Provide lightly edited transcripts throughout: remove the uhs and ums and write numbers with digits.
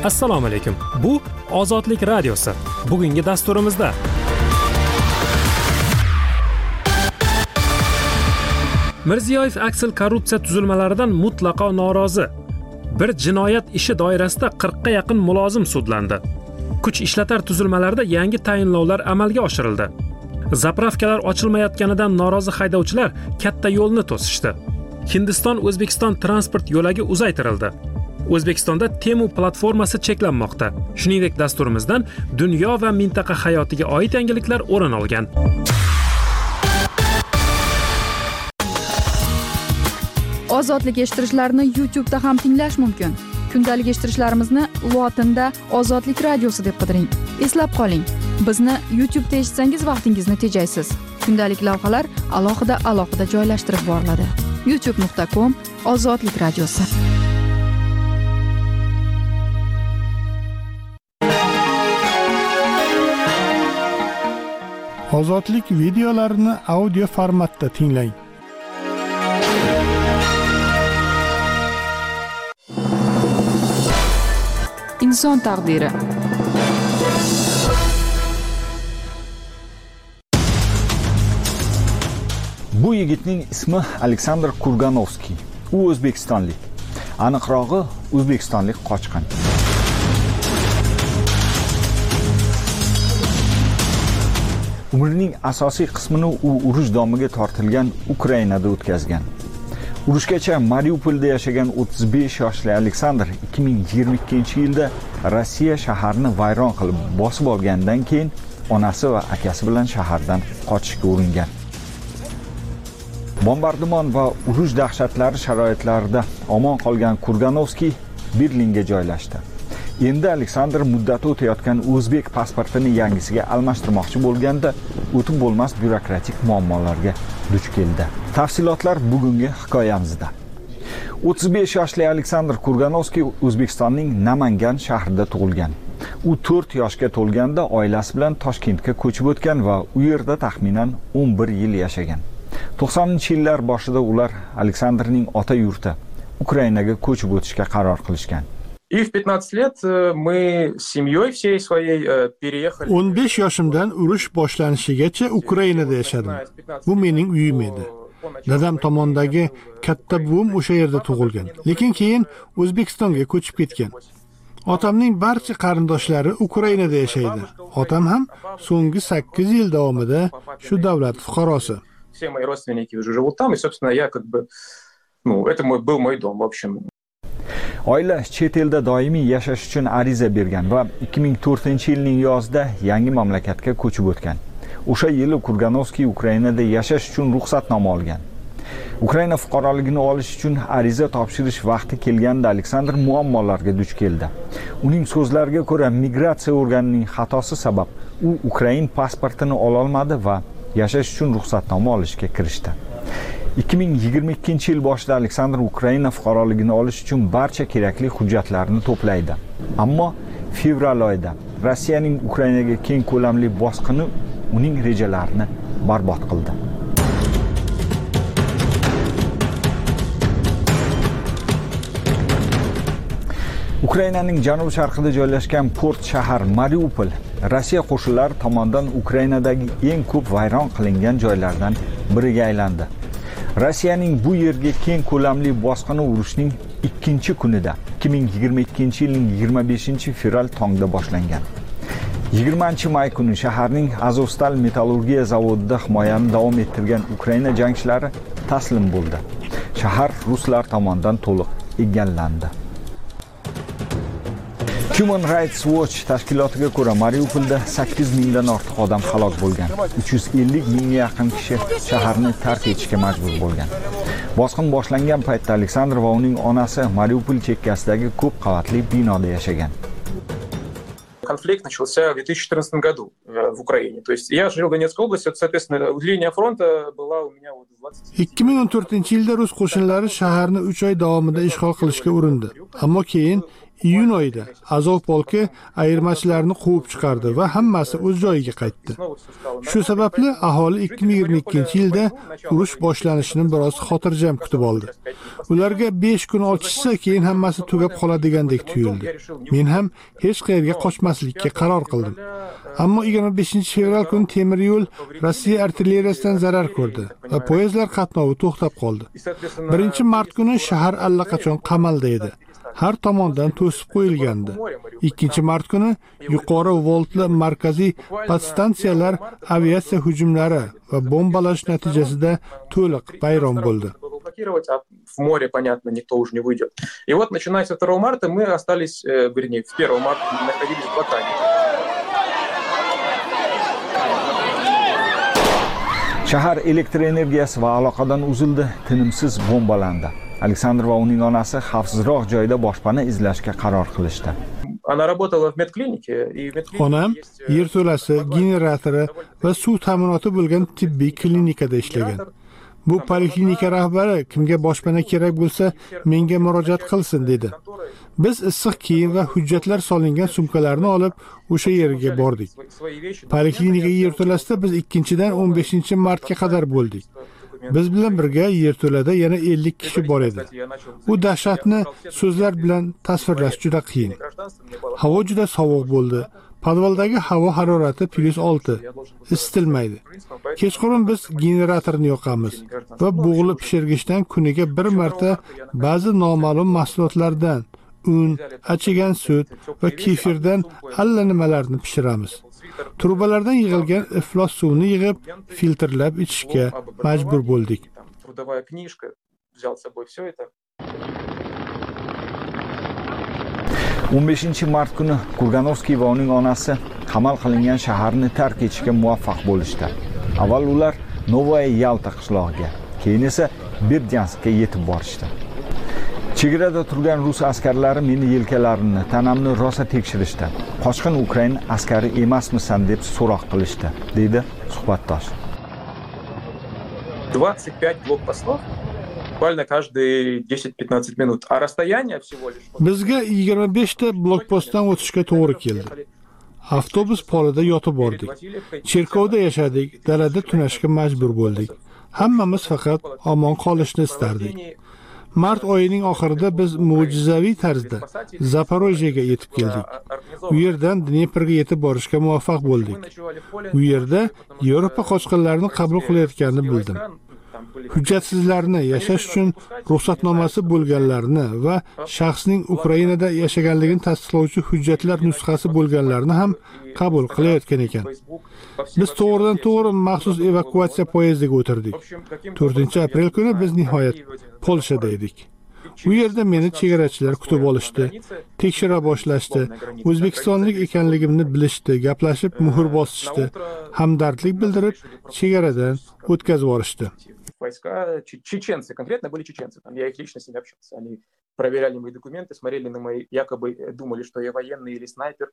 Assalomu alaykum. Bu Ozodlik radiosi. Bugungi dasturimizda Mirziyoyev aksil korrupsiya tuzilmalaridan mutlaqo norozi. Bir jinoyat ishi doirasida 40 ga yaqin mulozim sudlandi. Kuch ishlatar tuzilmalarida yangi tayinlovlar amalga oshirildi. Zapravkalar ochilmayotganidan norozi haydovchilar katta yo'lni to'sishdi. Hindiston-O'zbekiston transport yo'lagi uzaytirildi. O'zbekistonda Temu platformasi cheklanmoqda. Shuningdek, dasturimizdan dunyo va mintaqa hayotiga oid yangiliklar o'rin olgan. Ozodlik eshittirishlarni YouTube'da ham tinglash mumkin. Kundalik eshittirishlarimizni lotinda Ozodlik radiosi deb qidiring. Eslab qoling, bizni YouTube'da eshitsangiz vaqtingizni tejaysiz. Kundalik lavhalar alohida joylashtirib boriladi. youtube.com/Ozodlik radiosi. Ozodlik videolarini audio formatda tinglang. Inson taqdiri. Bu yigitning ismi Aleksandr Kurganovskiy. U o'zbekistonlik. Aniqrog'i, o'zbekistonlik qochqin. Umrining asosiy qismini u urush domiga tortilgan Ukrainada o'tkazgan. Urushgacha Mariupolda yashagan 35 yoshli Aleksandr 2022-yilda Rossiya shaharni vayron qilib bosib olgandan keyin onasi va akasi bilan shahardan qochishga uringan. Bombardimon va urush dahshatlari sharoitlarida omon qolgan Kurganovskiy Berlinga joylashdi. Endi Aleksandr muddati o'tayotgan o'zbek pasportini yangisiga almashtirmoqchi bo'lganda o'tib bo'lmas byurokratik muammolarga duch keldi. Tafsilotlar bugungi hikoyamizda. 35 yoshli Aleksandr Kurganovskiy O'zbekistonning Namangan shahrida tug'ilgan. U 4 yoshga to'lganda oilasi bilan Toshkentga ko'chib o'tgan va u yerda taxminan 11 yil yashagan. 90-yillar boshida ular Aleksandrning ota yurti Ukrainaga ko'chib o'tishga qaror qilishgan. И в 15 лет мы с семьей всей своей переехали. 15 yoshimdan urush boshlanishigacha Ukrainada yashadim. Bu mening uyim edi. Dadam tomondagi katta buvim o'sha yerda tug'ilgan, lekin keyin O'zbekistonga ko'chib ketgan. Otamning barcha qarindoshlari Ukrainada yashaydi. Otam ham so'nggi 8 yil davomida shu davlat fuqarosi. Все мои родственники уже живут там, и, собственно, я это был мой дом, в общем. Oila chet elda doimiy yashash uchun ariza bergan va 2004-yilning yozida yangi mamlakatga ko'chib o'tgan. O'sha yili Kurganovskiy Ukrainada yashash uchun ruxsatnoma olgan. Ukraina fuqaroligini olish uchun ariza topshirish vaqti kelganda Aleksandr muammolarga duch keldi. Uning so'zlariga ko'ra, migratsiya organining xatosi sabab u Ukrain pasportini ola olmadi va yashash uchun ruxsatnoma olishga kirishdi. 2022-yil boshida Aleksandr Ukraina fuqaroligini olish uchun barcha kerakli hujjatlarni to'playdi. Ammo fevral oyida Rossiyaning Ukrainaga keng ko'lamli bosqini uning rejalarini barbod qildi. Ukrainaning janub-sharqida joylashgan port shahar Mariupol Rossiya qo'shinlari tomonidan Ukrainadagi eng ko'p vayron qilingan joylardan biriga aylandi. Rossiyaning bu yerga keng ko'lamli bosqini urushning 2-kunida 2022-yilning 25-fevral tongda boshlangan. 20-may kuni shaharning Azovstal metallurgiya zavodida himoyani davom ettirgan Ukraina jangchilari taslim bo'ldi. Shahar ruslar tomonidan to'liq egallandi. Human Rights Watch tashkilotiga ko'ra Mariupolda 8 mingdan ortiq odam halok bo'lgan. 350 mingga yaqin kishi shaharni tark etishga majbur bo'lgan. Bosqin boshlangan paytda Aleksandr va uning onasi Mariupol chekkasidagi ko'p qavatli binoda yashagan. Конфликт начался в 2014 году в Украине. То есть я жил в Донецкой области, соответственно, линия фронта была у меня вот 20. 2014-yilda rus qo'shinlari shaharni 3 oy davomida ishg'ol qilishga urindi. Ammo keyin iyun oyida Azov polki ayirmachilarni quvib chiqardi va hammasi o'z joyiga qaytdi. Shu sababli aholi 2022-yilda urush boshlanishini biroz xotirjam kutib oldi. Ularga 5 kun ochishsa, keyin hammasi tugab qoladigandek tuyuldi. Men ham hech qayerga qochmaslikka qaror qildim. Ammo 25-fevral kuni temir yo'l Rossiya artilleriyasidan zarar ko'rdi va poyezdlar qatnovi to'xtab qoldi. 1-mart kuni shahar allaqachon qamalda edi. Har tomondan to'sib qo'yilgandi. 2-mart kuni yuqori voltli markaziy podstansiyalar aviatsiya hujumlari va bombalash natijasida to'liq bayron bo'ldi. А в море, понятно, никто уже не выйдет. И вот, начиная со 2 марта, мы остались, вернее, в 1 марта находились в блокаде. Shahar elektr energiyasi va aloqadan uzildi, tinimsiz bombalandi. Aleksandr va uning onasi xavfsizroq joyda boshpana izlashga qaror qilishdi. Она работала в медклинике, и в медклинике Onam yerto'lasi, generatori va suv ta'minoti bo'lgan tibbiy klinikada ishlagan. Bu poliklinika rahbari kimga boshpana kerak bo'lsa, menga murojaat qilsin dedi. Biz issiq kiyim va hujjatlar solingan sumkalarni olib o'sha yerga bordik. Poliklinika yerto'lasida biz 2-dan 15-martga qadar bo'ldik. Biz bilan birga yerto'lada yana 50 kishi bor edi. Bu dahshatni so'zlar bilan tasvirlash juda qiyin. Havo juda sovuq bo'ldi. Podvaldagi havo harorati +6, isitilmaydi. Kechqurun biz generatorni yoqamiz va bug'li pishirgichdan kuniga bir marta ba'zi noma'lum mahsulotlardan un, achigan sut va kefirdan allanimalarni pishiramiz. Trubalardan yig'ilgan iflos suvni yig'ib, filtrlab ichishga majbur bo'ldik. 15-mart kuni Kurganovskiy va uning onasi qamal qilingan shaharni tark etishga muvaffaq bo'lishdi. Avval ular Novaya Yalta qishlog'iga, keyin esa Berdyanskka yetib borishdi. Chegarada turgan rus askarlari meni yelkalarimni, tanamni rosa tekshirishdi. Qochqin Ukraina askari emasmisan deb so'roq qilishdi, dedi suhbatdosh. 25 блокпостов. Буквально каждые 10-15 минут. А расстояние всего лишь... Bizga 25 ta blokpostdan o'tishga to'g'ri keldi. Avtobus polida yotib bordik. Cherkovda yashadik, dalada tunashga majbur bo'ldik. Hammamiz faqat omon qolishni istardik. Mart oyining oxirida biz mo'jizaviy tarzda Zaporojyega yetib keldik. U yerdan Dneprga yetib borishga muvaffaq bo'ldik. U yerda Yevropa qochqinlarini qabul qilayotganini bildim. Hujjatsizlarni yashash uchun ruxsatnomasi bo'lganlarni va shaxsning Ukrainada yashaganligini tasdiqlovchi hujjatlar nusxasi bo'lganlarni ham qabul qilayotgan ekan. Biz to'g'ridan-to'g'ri maxsus evakuatsiya poyezdiga o'tirdik. 4-aprel kuni biz nihoyat Polshada edik. U yerda meni chegarachilar kutib olishdi, tekshira boshlashdi, o'zbekistonlik ekanligimni bilishdi, gaplashib muhr bosishdi, hamdardlik bildirib chegaradan o'tkazib yuborishdi. Войска, чеченцы, конкретно были чеченцы. Я их лично с ними общался. Они проверяли мои документы, смотрели на мои, якобы думали, что я военный или снайпер.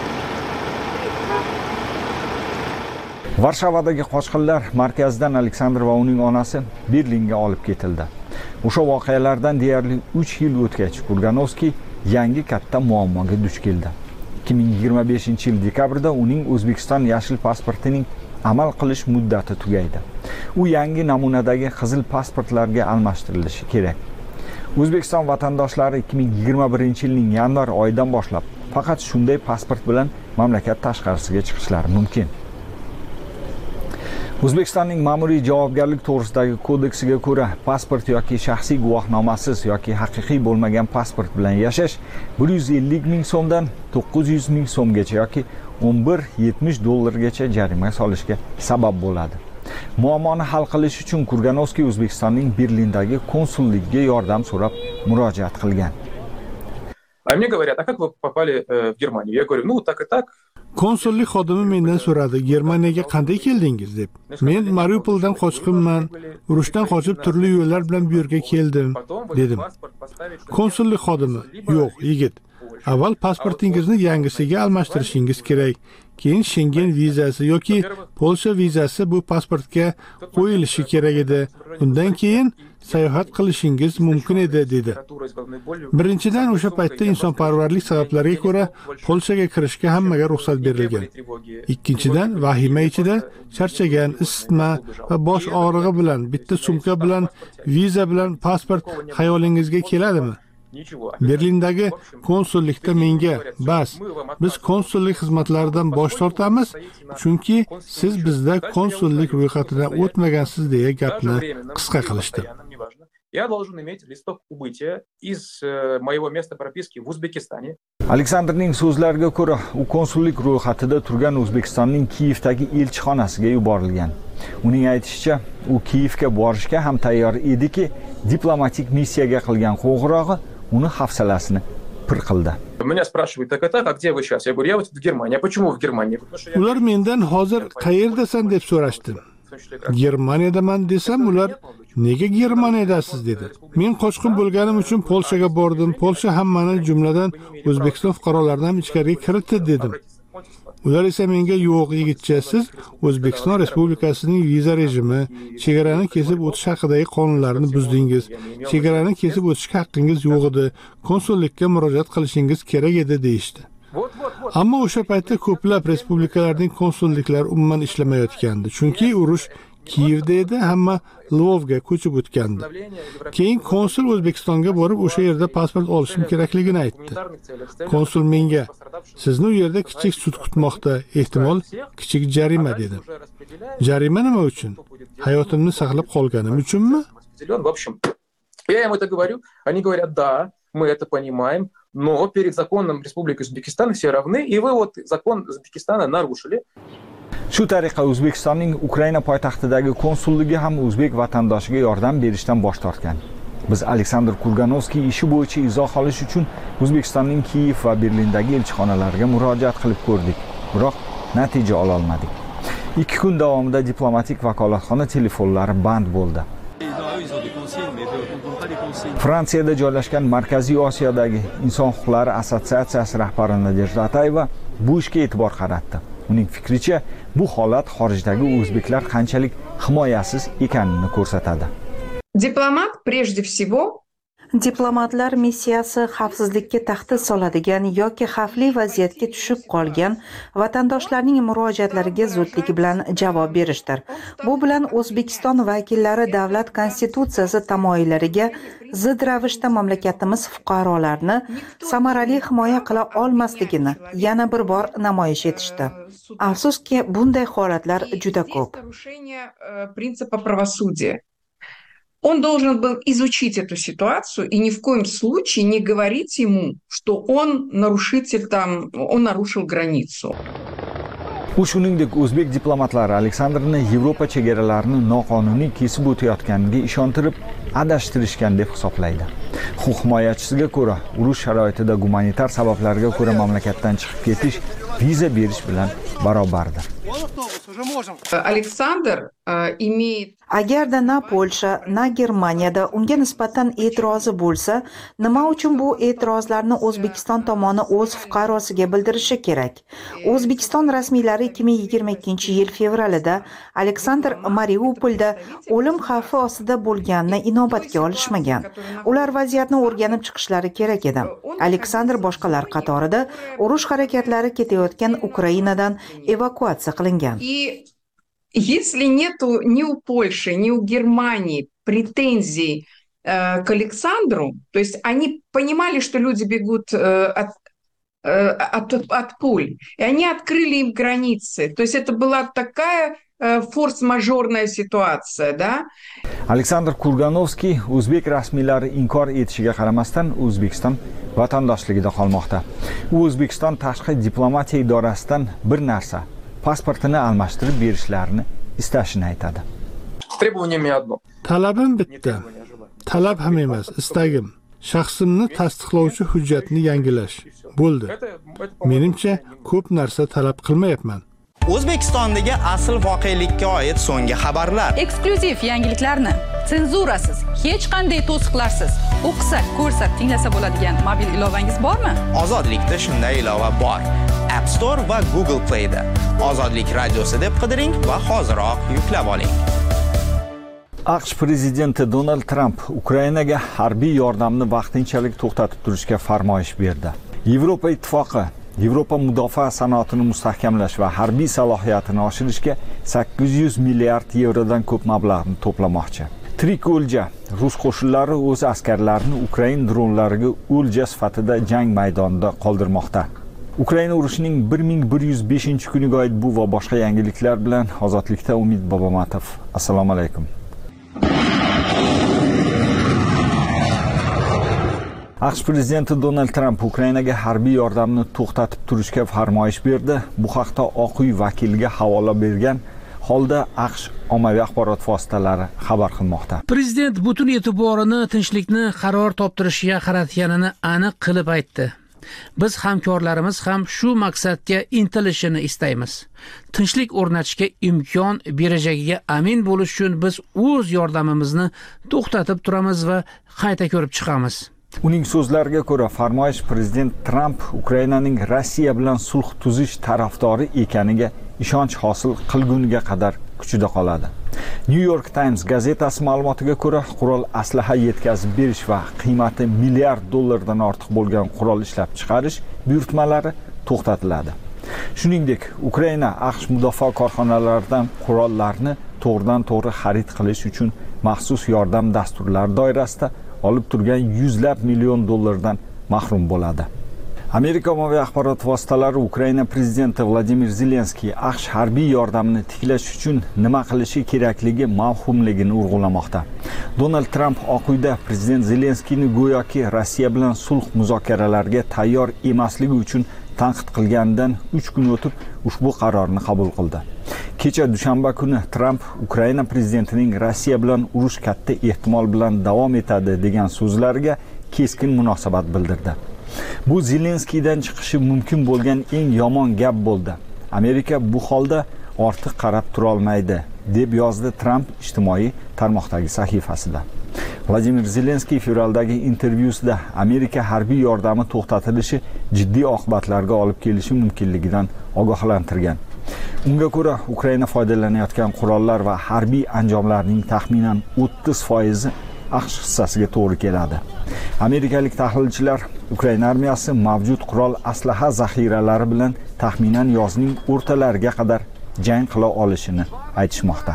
Varshavadagi qochqinlar markazidan Aleksandr va uning onasi Berlinga olib ketildi. O'sha voqealardan deyarli 3 yil o'tgach, Kurganovskiy yangi katta muammoga duch keldi. 2025-yil dekabrda uning O'zbekiston yashil pasportining amal qilish muddati tugaydi. U yangi namunadagi qizil pasportlarga almashtirilishi kerak. O'zbekiston vatandoshlari 2021-yilning yanvar oyidan boshlab faqat shunday pasport bilan mamlakat tashqarisiga chiqishlari mumkin. O'zbekistonning ma'muriy javobgarlik to'g'risidagi kodeksiga ko'ra, pasport yoki shaxsiy guvohnomasiz yoki haqiqiy bo'lmagan pasport bilan yashash 150 ming so'mdan 900 ming so'mgacha yoki 11-70 dollargacha jarima solishga sabab bo'ladi. Muammoni hal qilish uchun Kurganovskiy O'zbekistonning Berlindagi konsulligiga yordam so'rab murojaat qilgan. А мне говорят, а как вы попали в Германию? Я говорю, ну так и так. Konsullik xodimi mendan so'radi, Germaniyaga qanday keldingiz deb. Men Mariupoldan qochqinman, urushdan qochib turli yo'llar bilan bu yerga keldim, dedim. Konsullik xodimi, yo'q, yigit. Avval pasportingizni yangisiga almashtirishingiz kerak. keyin Schengen vizasi yoki Polsha vizasi bu pasportga qo'yilishi kerak edi. Undan keyin sayohat qilishingiz mumkin edi dedi. Birinchidan, o'sha paytda insonparvarlik sabablarga ko'ra Polshaga kirishga hammaga ruxsat berilgan. Ikkinchidan, vahima ichida charchagan, isitma va bosh og'rig'i bilan bitta sumka bilan, viza bilan pasport xayolingizga keladimi? Berlindagi konsullikda menga, "Bas, biz konsullik xizmatlaridan bosh tortamiz, chunki siz bizda konsullik ro'yxatidan o'tmagansiz" deya gapni qisqa qilishdi. Я должен иметь листок убытия из моего места прописки в Узбекистане. Aleksandrning so'zlariga ko'ra, u konsullik ro'yxatida turgan O'zbekistonning Kiyevdagi elchixonasiga yuborilgan. Uning aytishicha, u Kiyevga borishga ham tayyor ediki, diplomatik missiyaga qilgan qo'ng'irog'i uni hafsalasini pir qildi. Меня спрашивают: "Так, а где вы сейчас?" Я говорю: "Я вот в Германии". "А почему в Германии?" Ular mendan hozir qayerdasan deb so'rashdi. Germaniyadaman desam, ular "Nega Germaniyadasiz?" dedi. Men qochqin bo'lganim uchun Polshaga bordim. Polsha hammani, jumladan O'zbekiston fuqarolarini ham ichkariga kiritdi dedim. Ular esa menga "Yo'q, yigitcha, siz O'zbekiston Respublikasining viza rejimi, chegarani kesib o'tish haqidagi qonunlarini buzdingiz. Chegarani kesib o'tishga haqqingiz yo'q edi. Konsullikka murojaat qilishingiz kerak edi" deyishdi. Ammo o'sha paytda ko'plab respublikalarning konsulliklari umuman ishlamayotgandi, chunki urush Kiyevda edi, hamma Lvovga ko'chib o'tgandi. Keyin konsul O'zbekistonga borib, o'sha yerda pasport olishim kerakligini aytdi. Konsul menga "Sizni u yerda kichik sud kutmoqda, ehtimol kichik jarima" dedi. Jarima nima uchun? Hayotimni saqlab qolganim uchunmi? В общем, я им это говорю, они говорят: "Да, мы это понимаем, но перед законом Республики Узбекистан все равны, и вы вот закон Узбекистана нарушили". Shu tariqa O'zbekistonning Ukraina poytaxtidagi konsulligi ham o'zbek vatandoshiga yordam berishdan bosh tortgan. Biz Aleksandr Kurganovskiy ishi bo'yicha izoh olish uchun O'zbekistonning Kiyev va Berlindagi elchixonalariga murojaat qilib ko'rdik, biroq natija ola olmadik. 2 kun davomida diplomatik vakolatxona telefonlari band bo'ldi. Fransiyada joylashgan Markaziy Osiyodagi Inson huquqlari assotsiatsiyasi rahbari Nadejda Atayeva bu ishga e'tibor qaratdi. Uning fikricha, bu holat xorijdagi o'zbeklar qanchalik himoyasiz ekanini ko'rsatadi. Diplomat прежде всего Diplomatlar missiyasi xavfsizlikka tahdid soladigan yoki xavfli vaziyatga tushib qolgan vatandoshlarning murojaatlariga zudlik bilan javob berishdir. Bu bilan O'zbekiston vakillari davlat konstitutsiyasi tamoyillariga zid ravishda mamlakatimiz fuqarolarini samarali himoya qila olmasligini yana bir bor namoyish etishdi. Afsuski, bunday holatlar juda ko'p. Принципа правосудия. Он должен был изучить эту ситуацию и ни в коем случае не говорить ему, что он нарушитель он нарушил границу. U shuningdek o'zbek diplomatlari Aleksandrni Yevropa chegaralarini noqonuniy kesib o'tayotganiga ishontirib, adashtirishgan deb hisoblaydi. Huquq himoyachisiga ko'ra, urush sharoitida gumanitar sabablarga ko'ra mamlakatdan chiqib ketish viza berish bilan barobardir. Aleksandr имеет Agarda na Polsha, na Germaniyada unga nisbatan e'tirozi bo'lsa, nima uchun bu e'tirozlarni O'zbekiston tomoni o'z fuqarosiga bildirishi kerak? O'zbekiston rasmiylari 2022-yil fevralida Aleksandr Mariupolda o'lim xavfi ostida bo'lganini inobatga olishmagan. Ular vaziyatni o'rganib chiqishlari kerak edi. Aleksandr boshqalar qatorida urush harakatlari ketayotgan Ukrainadan evakuatsiya qilingan. Если нету ни у Польши, ни у Германии претензий к Александру, то есть они понимали, что люди бегут от пуль, и они открыли им границы. То есть это была такая форс-мажорная ситуация, да? Aleksandr Kurganovskiy o'zbek rasmiylari inkor etishiga qaramasdan O'zbekiston vatandoshligida qolmoqda. U O'zbekiston tashqi diplomatiya idorasidan bir narsa pasportini almashtirib berishlarini istashini aytadi. Talabim bitta. Talab ham emas, istagim. Shaxsimni tasdiqlovchi hujjatni yangilash. Bo'ldi. Menimcha, ko'p narsa talab qilmayapman. O'zbekistondagi asl voqelikka oid so'nggi xabarlar. Eksklyuziv yangiliklarni senzurasiz, hech qanday to'siqlarsiz o'qisa, ko'rsa, tinglasa bo'ladigan mobil ilovangiz bormi? Ozodlikda shunday ilova bor. App Store va Google Play da. Ozodlik radiosi deb qidiring va hoziroq yuklab oling. AQSh prezidenti Donald Trump Ukrainaga harbiy yordamni vaqtinchalik to'xtatib turishga farmoyish berdi. Yevropa ittifoqi Yevropa mudofaa sanoatini mustahkamlash va harbiy salohiyatini oshirishga 800 milliard yevrodan ko'p mablag'ni to'plamoqchi. Tirik o'lja. Rus qo'shinlari o'z askarlarini Ukrain dronlariga o'lja sifatida jang maydonida qoldirmoqda. Ukraina urushining 1105-kuniga oid bu va boshqa yangiliklar bilan Ozodlikda Umid Bobomatov. Assalomu alaykum. AQSh prezidenti Donald Trump Ukrainaga harbiy yordamni to'xtatib turishga farmoyish berdi. Bu haqda Oq uy vakiliga havola bergan holda AQSh ommaviy axborot vositalari xabar qilmoqda. Prezident butun e'tiborini tinchlikni qaror toptirishga qaratganini aniq qilib aytdi. Biz hamkorlarimiz ham shu maqsadga intilishini istaymiz. Tinchlik o'rnatishga imkon berajagiga amin bo'lish uchun biz o'z yordamimizni to'xtatib turamiz va qayta ko'rib chiqamiz. Uning so'zlariga ko'ra, farmoyish prezident Trump Ukrainaning Rossiya bilan sulh tuzish tarafdori ekaniga ishonch hosil qilguniga qadar kuchida qoladi. New York Times gazetasi ma'lumotiga ko'ra, qurol aslaha yetkazib berish va qiymati milliard dollardan ortiq bo'lgan qurol ishlab chiqarish buyurtmalari to'xtatiladi. Shuningdek, Ukraina AQSh mudofaa korxonalaridan qurollarni to'g'ridan-to'g'ri xarid qilish uchun maxsus yordam dasturlari doirasida olib turgan yuzlab million dollardan mahrum bo'ladi. Amerika ommaviy axborot vositalari Ukraina prezidenti Vladimir Zelenskiy AQSh harbiy yordamni tiklash uchun nima qilishi kerakligi mavhumligini urg'ulamoqda. Donald Trump Oq uyda prezident Zelenskiyni go'yoki Rossiya bilan sulh muzokaralariga tayyor emasligi uchun tanqid qilganidan 3 kun o'tib ushbu qarorni qabul qildi. Kecha dushanba kuni Trump Ukraina prezidentining Rossiya bilan urush katta ehtimol bilan davom etadi degan so'zlariga keskin munosabat bildirdi. Bu Zelenskiydan chiqishi mumkin bo'lgan eng yomon gap bo'ldi. Amerika bu holda ortiq qarab tura olmaydi, deb yozdi Trump ijtimoiy tarmoqdagi sahifasida. Vladimir Zelenskiy fevraldagi intervyusida Amerika harbiy yordami to'xtatilishi jiddiy oqibatlarga olib kelishi mumkinligidan ogohlantirgan. Unga ko'ra, Ukraina foydalanayotgan qurollar va harbiy anjomlarning taxminan 30% AQSh hissasiga to'g'ri keladi. Amerikalik tahlilchilar Ukraina armiyasi mavjud qurol aslaha zaxiralari bilan taxminan yozning o'rtalariga qadar jang qila olishini aytishmoqda.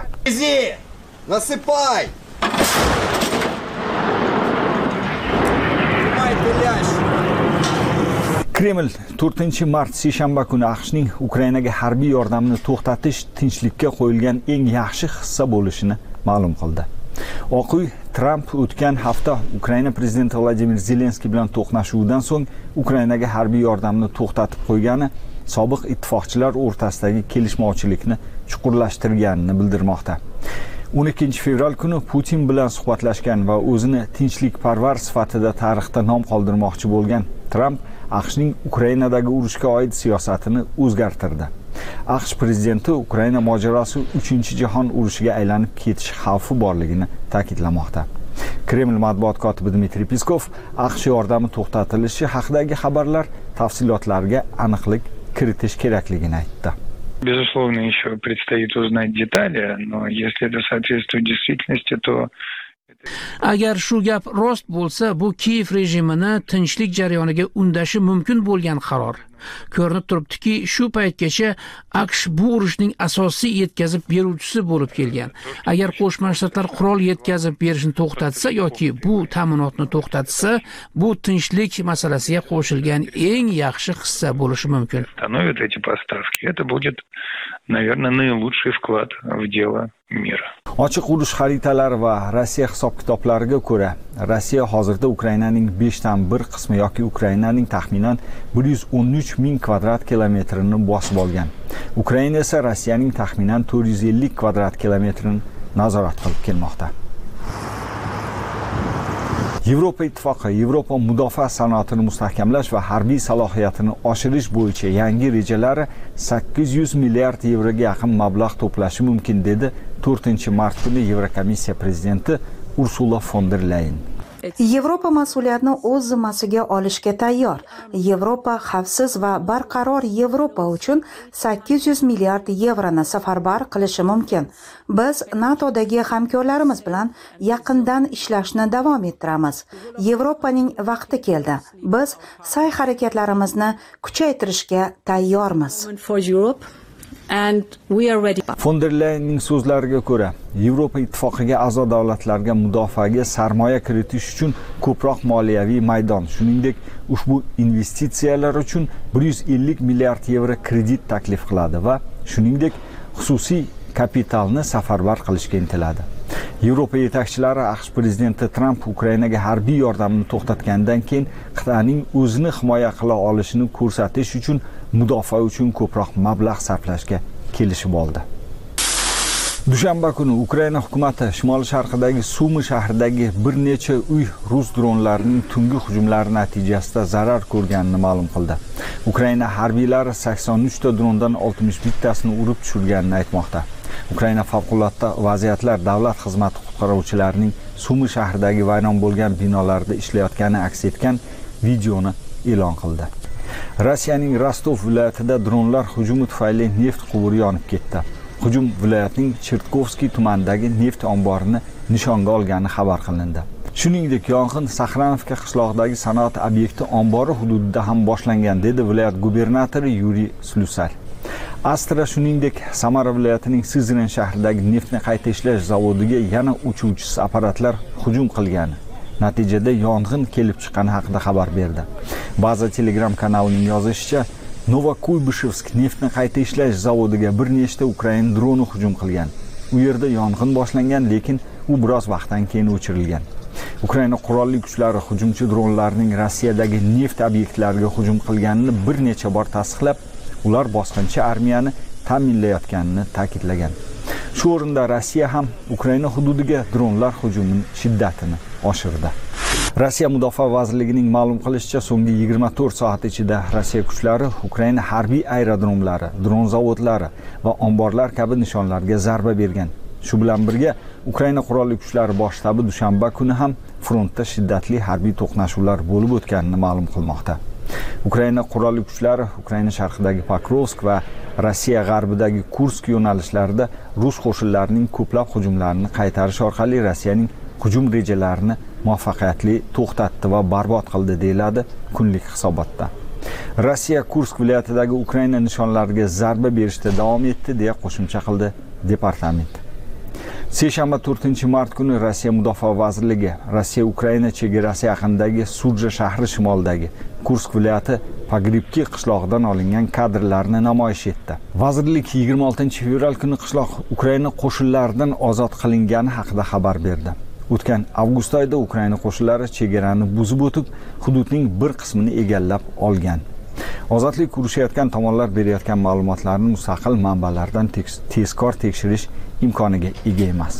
Насыпай! Kreml 4-mart seshanba kuni AQShning Ukrainaga harbiy yordamni to'xtatish tinchlikka qo'yilgan eng yaxshi hissa bo'lishini ma'lum qildi. Oq uy Trump o'tgan hafta Ukraina prezidenti Vladimir Zelenskiy bilan to'qnashuvdan so'ng Ukrainaga harbiy yordamni to'xtatib qo'ygani sobiq ittifoqchilar o'rtasidagi kelishmovchilikni chuqurlashtirganini bildirmoqda. 12 fevral kuni Putin bilan suhbatlashgan va o'zini tinchlikparvar sifatida tarixda nom qoldirmoqchi bo'lgan Trump AQShning Ukrainadagi urushga oid siyosatini o'zgartirdi. AQSh prezidenti Ukraina mojarosi 3-jahon urushiga aylanib ketish xavfi borligini ta'kidlamoqda. Kreml matbuot kotibi Dmitriy Peskov AQSh yordami to'xtatilishi haqidagi xabarlar tafsilotlariga aniqlik kiritish kerakligini aytdi. Безусловно, еще предстоит узнать детали, но если это соответствует действительности, то agar shu gap rost bo'lsa, bu Kiyev rejimini tinchlik jarayoniga undashi mumkin bo'lgan qaror. Ko'rinib turibdiki, shu paytgacha AQSh bu urushning asosiy yetkazib beruvchisi bo'lib kelgan. Agar Qo'shma Shtatlar qurol yetkazib berishni to'xtatsa yoki bu ta'minotni to'xtatsa, bu tinchlik masalasiga qo'shilgan eng yaxshi hissa bo'lishi mumkin. Становят эти поставки. Это будет, наверное, наилучший вклад в дело mira. Ochiq urush xaritalari va Rossiya hisob-kitoblariga ko'ra, Rossiya hozirda Ukrainaning 5/1 qismi yoki Ukrainaning taxminan 113 ming kvadrat kilometrini bosib olgan. Ukraina esa Rossiyaning taxminan 450 kvadrat kilometrini nazorat qilib kelmoqda. Yevropa ittifoqi Yevropa mudofaa sanoatini mustahkamlash va harbiy salohiyatini oshirish bo'yicha yangi rejalari 800 milliard yevroga yaqin mablag' to'plashi mumkin dedi 4-mart kuni Yevrokomissiya prezidenti Ursula von der Leyen. Yevropa mas'uliyatni o'z zimmasiga olishga tayyor. Yevropa xavfsiz va barqaror Yevropa uchun 800 milliard yevroni safarbar qilishi mumkin. Biz NATOdagi hamkorlarimiz bilan yaqindan ishlashni davom ettiramiz. Yevropaning vaqti keldi. Biz sa'y-harakatlarimizni kuchaytirishga tayyormiz. And we are ready. Von der Leyenning so'zlariga ko'ra, Yevropa ittifoqiga a'zo davlatlarga mudofaaga sarmoya kiritish uchun ko'proq moliyaviy maydon, shuningdek, ushbu investitsiyalar uchun 150 milliard yevro kredit taklif qiladi va shuningdek, xususiy kapitalni safarbar qilishga intiladi. Yevropa yetakchilari AQSh prezidenti Tramp Ukrainaga harbiy yordamni to'xtatgandan keyin qit'aning o'zini himoya qila olishini ko'rsatish uchun mudofaa uchun ko'proq mablag' sarflashga kelishib oldi. Dushanba kuni Ukraina hukumati shimol-sharqidagi Sumi shahridagi bir necha uy rus dronlarining tungi hujumlari natijasida zarar ko'rganini ma'lum qildi. Ukraina harbiylari 83 ta drondan 61 tasini urib tushirganini aytmoqda. Ukraina favqulodda vaziyatlar davlat xizmati qutqaruvchilarining Sumi shahridagi vayron bo'lgan binolarda ishlayotgani aks etgan videoni e'lon qildi. Rossiyaning Rostov viloyatida dronlar hujumi tufayli neft quvuri yonib ketdi. Hujum viloyatning Chertkovskiy tumanidagi neft omborini nishonga olgani xabar qilindi. Shuningdek, yong'in Saxranovka qishlog'idagi sanoat obyekti ombori hududida ham boshlangan, dedi viloyat gubernatori Yuriy Slusar. Astra shuningdek, Samara viloyatining Sizren shahridagi neftni qayta ishlash zavodiga yana uchuvchisiz apparatlar hujum qilgan. Natijada yong'in kelib chiqqani haqida xabar berdi. Ba'zi Telegram kanalining yozishicha, Novokuybishevsk neftni qayta ishlash zavodiga bir nechta Ukraina droni hujum qilgan. U yerda yong'in boshlangan, lekin u biroz vaqtdan keyin o'chirilgan. Ukraina qurolli kuchlari hujumchi dronlarning Rossiyadagi neft obyektlariga hujum qilganini bir necha bor tasdiqlab, ular bosqinchi armiyani ta'minlayotganini ta'kidlagan. Shu o'rinda Rossiya ham Ukraina hududiga dronlar hujumining shiddatini oshirdi. Rossiya Mudofaa vazirligining ma'lum qilishicha, so'nggi 24 soat ichida Rossiya kuchlari Ukraina harbiy aerodromlari, dron zavodlari va omborlar kabi nishonlarga zarba bergan. Shu bilan birga Ukraina qurolli kuchlari bosh shtabi dushanba kuni ham frontda shiddatli harbiy to'qnashuvlar bo'lib o'tganini ma'lum qilmoqda. Ukraina qurolli kuchlari Ukraina sharqidagi Pokrovsk va Rossiya g'arbidagi Kursk yo'nalishlarida rus qo'shinlarining ko'plab hujumlarini qaytarish orqali Rossiyaning hujum rejalarini muvaffaqiyatli to'xtatdi va barbod qildi, deyiladi kunlik hisobotda. Rossiya Kursk viloyatidagi Ukraina nishonlariga zarba berishda davom etdi, deya qo'shimcha qildi departament. Seshanba 4-mart kuni Rossiya Mudofaa vazirligi Rossiya Ukraina chegarasi yaqinidagi Sudja shahri shimolidagi Kursk viloyati Pogribki qishlog'idan olingan kadrlarni namoyish etdi. Vazirlik 26-fevral kuni qishloq Ukraina qo'shinlaridan ozod qilingani haqida xabar berdi. O'tgan avgust oyida Ukraina qo'shinlari chegarani buzib o'tib, hududning bir qismini egallab olgan. Ozodlik urushayotgan tomonlar berayotgan ma'lumotlarni mustaqil manbalardan tezkor tekshirish imkoniga ega emas.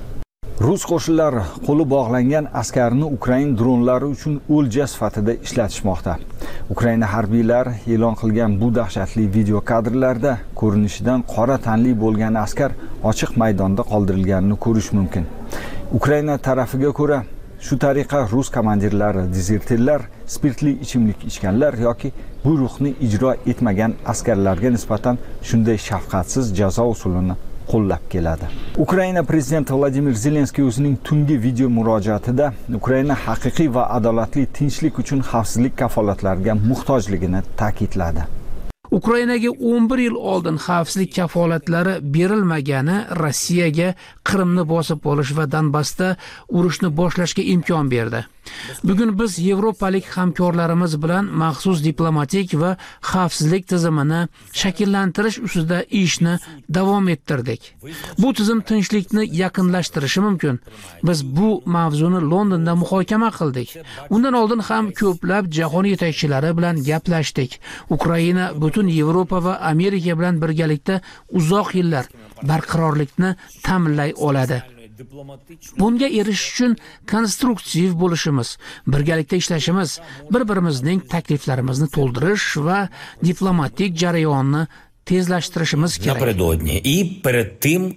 Rus qo'shinlari qo'li bog'langan askarni Ukraina dronlari uchun o'lja sifatida ishlatishmoqda. Ukraina harbiylari e'lon qilgan bu dahshatli video kadrlarda ko'rinishidan qora tanli bo'lgan askar ochiq maydonda qoldirilganini ko'rish mumkin. Ukraina tarafiga ko'ra, shu tariqa rus komandirlari, dezertirlar, spirtli ichimlik ichganlar yoki buyruqni ijro etmagan askarlarga nisbatan shunday shafqatsiz jazo usulini qo'llab keladi. Ukraina prezidenti Vladimir Zelenskiy o'zining tungi video murojaatida Ukraina haqiqiy va adolatli tinchlik uchun xavfsizlik kafolatlariga muhtojligini ta'kidladi. Ukrainaga 11 yil oldin xavfsizlik kafolatlari berilmagani Rossiyaga Qrimni bosib olish va Donbassda urushni boshlashga imkon berdi. Bugun biz yevropalik hamkorlarimiz bilan maxsus diplomatik va xavfsizlik tizimini shakllantirish ustida ishni davom ettirdik. Bu tizim tinchlikni yaqinlashtirishi mumkin. Biz bu mavzuni Londonda muhokama qildik. Undan oldin ham ko'plab jahon yetakchilari bilan gaplashdik. Ukraina butun Yevropa va Amerika bilan birgalikda uzoq yillar barqarorlikni ta'minlay oladi. Bunga erishish uchun konstruktiv bo'lishimiz, birgalikda ishlashimiz, bir-birimizning takliflarimizni to'ldirish va diplomatik jarayonni tezlashtirishimiz kerak.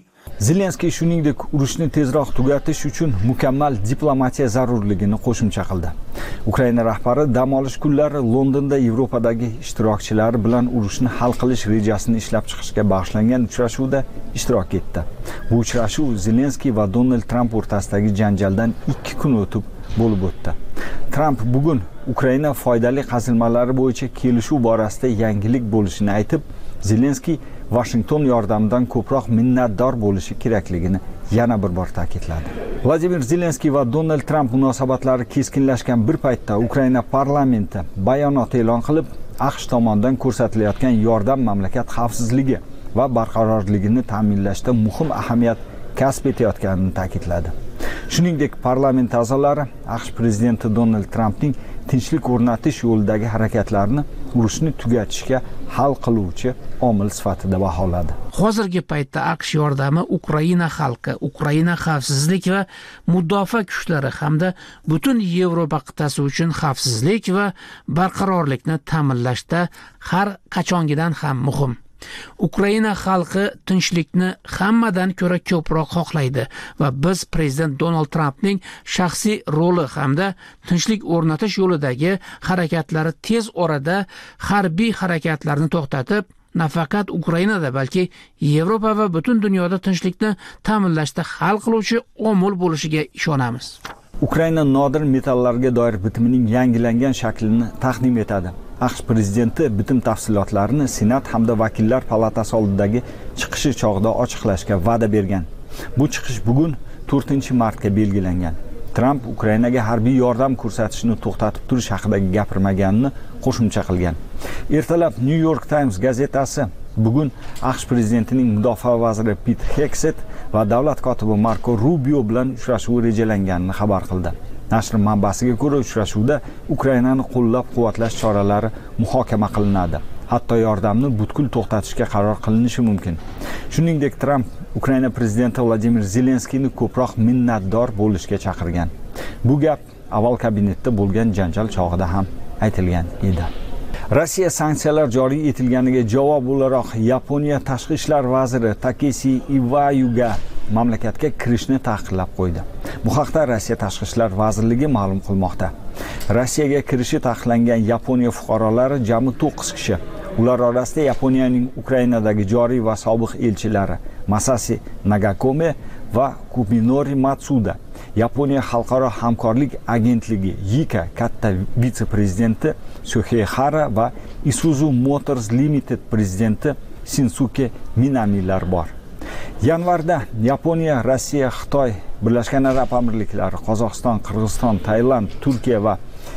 Zelenskiy shuningdek urushni tezroq tugatish uchun mukammal diplomatiya zarurligini qo'shimcha qildi. Ukraina rahbari dam olish kunlari Londonda Yevropadagi ishtirokchilari bilan urushni hal qilish rejasini ishlab chiqishga bag'ishlangan uchrashuvda ishtirok etdi. Bu uchrashuv Zelenskiy va Donald Tramp o'rtasidagi janjaldan 2 kun o'tib bo'lib o'tdi. Tramp bugun Ukraina foydali qazilmalari bo'yicha kelishuv borasida yangilik bo'lishini aytib, Zelenskiy Washington yordamidan ko'proq minnatdor bo'lishi kerakligini yana bir bor ta'kidladi. Vladimir Zelenskiy va Donald Tramp munosabatlari keskinlashgan bir paytda Ukraina parlamenti bayonot e'lon qilib, AQSh tomonidan ko'rsatilayotgan yordam mamlakat xavfsizligi va barqarorligini ta'minlashda muhim ahamiyat kasb etayotganini ta'kidladi. Shuningdek, parlament a'zolari AQSh prezidenti Donald Trampning tinchlik o'rnatish yo'lidagi harakatlarini urushni tugatishga hal qiluvchi omil sifatida baholadi. Hozirgi paytda AQSh yordami Ukraina xalqi, Ukraina xavfsizlik va mudofaa kuchlari hamda butun Yevropa qit'asi uchun xavfsizlik va barqarorlikni ta'minlashda har qachongidan ham muhim. Ukraina xalqi tinchlikni hammadan ko'ra ko'proq xohlaydi va biz prezident Donald Trampning shaxsiy roli hamda tinchlik o'rnatish yo'lidagi harakatlari tez orada harbiy harakatlarni to'xtatib, nafaqat Ukrainada, balki Yevropa va butun dunyoda tinchlikni ta'minlashda hal qiluvchi omil bo'lishiga ishonamiz. Ukraina nodir metallarga doir bitimining yangilangan shaklini taqdim etadi. AQSh prezidenti bitim tafsilotlarini Senat hamda Vakillar palatasi oldidagi chiqishi chog'ida ochiqlashga va'da bergan. Bu chiqish bugun 4-martga belgilangan. Tramp Ukrainaga harbiy yordam ko'rsatishni to'xtatib turish haqida gapirmaganini qo'shimcha qilgan. Ertalab New York Times gazetasi bugun AQSh prezidentining mudofaa vaziri Pete Hegseth va davlat kotibi Marco Rubio bilan uchrashuv rejalanganini xabar qildi. Nashr manbasiga ko'ra, uchrashuvda Ukrainani qo'llab-quvvatlash choralari muhokama qilinadi. Hatto yordamni butkul to'xtatishga qaror qilinishi mumkin. Shuningdek, Tramp Ukraina prezidenti Vladimir Zelenskiyni ko'proq minnatdor bo'lishga chaqirgan. Bu gap avval kabinetda bo'lgan janjal chog'ida ham aytilgan edi. Rossiya sanksiyalar joriy etilganiga javob o'laroq Yaponiya tashqi ishlar vaziri Takeshi Iwayuga mamlakatga kirishni taqiqlab qo'ydi. Bu haqda Rossiya tashqi ishlar vazirligi ma'lum qilmoqda. Rossiyaga kirishi taqiqlangan Yaponiya fuqarolari jami 9 kishi. Ular orasida Yaponiyaning Ukrainadagi joriy va sobiq elchilari Masashi Nagakome va Kuminori Matsuda, Yaponiya xalqaro hamkorlik agentligi YICA katta vitse-prezidenti Suhei-hara va Isuzu Motors Limited prezidenti Shinsuke Minamilar bor. Yanvarda Yaponiya, Rossiya, Xitoy, Birlashgan Arab Amirliklari, Qozog'iston, Qirg'iziston, Tailand, Turkiya va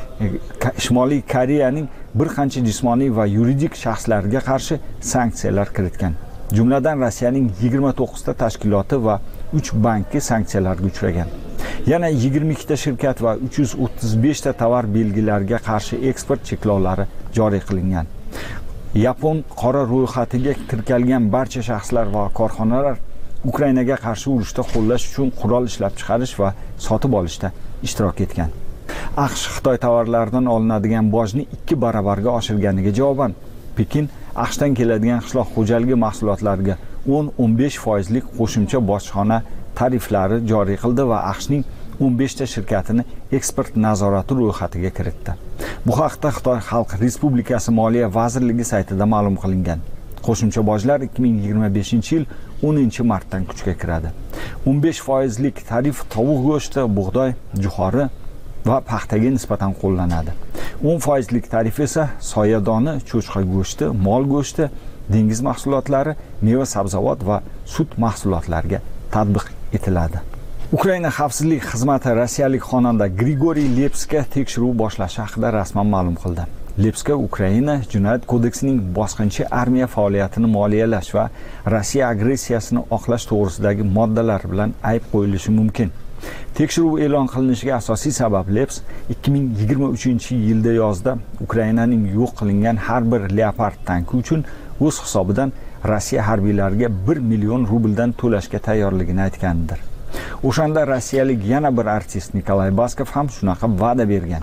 Shimoliy Koreyaning bir qancha jismoniy va yuridik shaxslarga qarshi sanksiyalar kiritgan. Jumladan Rossiyaning 29 ta tashkiloti va 3 banki sanksiyalarga uchragan. Yana 22 ta shirkat va 335 ta tovar belgilariga qarshi eksport cheklovlari joriy qilingan. Yapon qora ro'yxatiga kiritilgan barcha shaxslar va korxonalar Ukrainaga qarshi urushda qo'llash uchun qurol ishlab chiqarish va sotib olishda ishtirok etgan. AQSh Xitoy tovarlaridan olinadigan bojni 2 barobarga oshirganiga javoban Pekin AQShdan keladigan qishloq xo'jaligi mahsulotlariga 10-15% qo'shimcha bojxona tariflari joriy qildi va AQShning 15 ta shirkatini eksport nazorati ro'yxatiga kiritdi. Bu haqda Xitoy Xalq Respublikasi Moliya vazirligi saytida ma'lum qilingan. Qo'shimcha bojlar 2025-yil 10-martdan kuchga kiradi. 15% tarif tovuq go'shti, bug'doy, jo'xori va paxtaga nisbatan qo'llanadi. 10% tarif esa soyadoni, cho'chqa go'shti, mol go'shti, dengiz mahsulotlari, meva-sabzavot va sut mahsulotlariga tatbiq etiladi. Ukraina xavfsizlik xizmati rossiyalik xonanda Grigoriy Lepsga tekshiruv boshlashi haqida rasman ma'lum qildi. Lepska Ukraina Jinoyat kodeksining bosqinchi armiya faoliyatini moliyalash va Rossiya agressiyasini oqlash to'g'risidagi moddalar bilan ayb qo'yilishi mumkin. Tekshiruv e'lon qilinishiga asosiy sabab Leps 2023-yilda yozda Ukrainaning yo'q qilingan har bir Leopard tanki uchun o'z hisobidan Rossiya harbiylariga 1 million rubldan to'lashga tayyorligini aytgandir. O'shanda rossiyalik yana bir artist Nikolay Baskov ham shunaqa va'da bergan.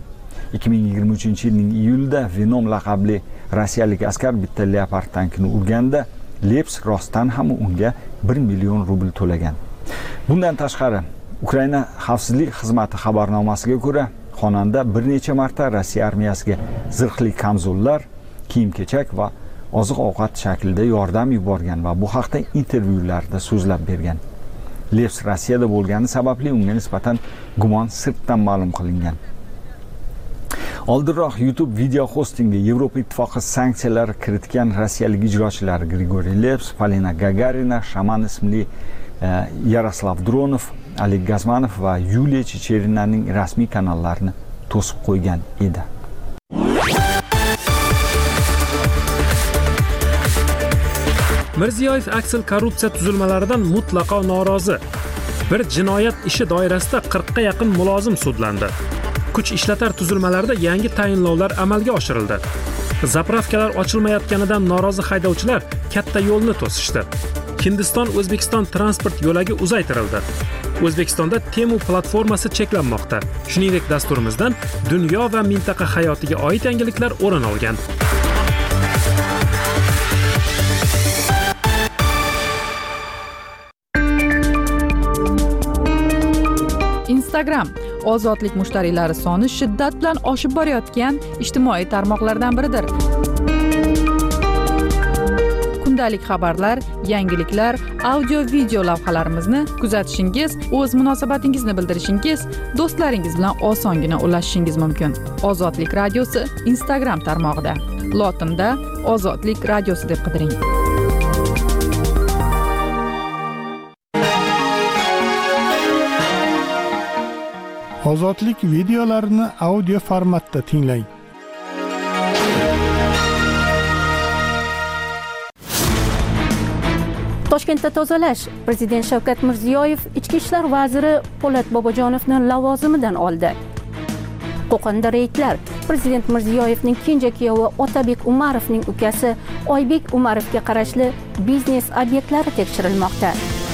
2023-yilning iyulida Venom laqabli rossiyalik askar bitta Leopard tankini urganda Leps rostdan ham unga 1 million rubl to'lagan. Bundan tashqari, Ukraina xavfsizlik xizmati xabarnomasiga ko'ra, xonanda bir necha marta Rossiya armiyasiga zirhli kamzullar, kiyim-kechak va oziq-ovqat shaklida yordam yuborgan va bu haqda intervyularda so'zlab bergan. Leps Rossiyada bo'lgani sababli unga nisbatan gumon sirtdan ma'lum qilingan. Oldinroq YouTube video hostingga Yevropa ittifoqi sanksiyalar kiritgan rossiyalik ijrochilar Grigoriy Leps, Polina Gagarina, Shaman ismli Yaroslav Dronov, Oleg Gazmanov va Yuliya Checherinning rasmiy kanallarini to'sib qo'ygan edi. Mirziyoyev Axel korrupsiya tuzilmalaridan mutlaqo norozi. Bir jinoyat ishi doirasida 40 ga yaqin mulozim sudlandi. Kuch ishlatar tuzilmalarida yangi tayinlovlar amalga oshirildi. Zapravkalar ochilmayotganidan norozi haydovchilar katta yo'lni to'sishdi. Hindiston O'zbekiston transport yo'lagi uzaytirildi. O'zbekistonda Temu platformasi cheklanmoqda. Shuningdek, dasturimizdan dunyo va mintaqa hayotiga oid yangiliklar o'rin olgan. Instagram ozodlik mushtariylari soni shiddat bilan oshib borayotgan ijtimoiy tarmoqlardan biridir. Kundalik xabarlar, yangiliklar, audio-video lavhalarimizni kuzatishingiz, o'z munosabatingizni bildirishingiz, do'stlaringiz bilan osongina ulashishingiz mumkin. Ozodlik radiosi Instagram tarmog'ida. Lotinda Ozodlik radiosi deb qidiring. Ozodlik videolarini audio formatda tinglang. Toshkentda tozalash. Prezident Shavkat Mirziyoyev Ichki ishlar vaziri Po'lat Bobojonovni lavozimidan oldi. Qo'qonda reydlar. Prezident Mirziyoyevning kenja kuyovi Otabek Umarovning ukasi Oybek Umarovga qarashli biznes obyektlari tekshirilmoqda.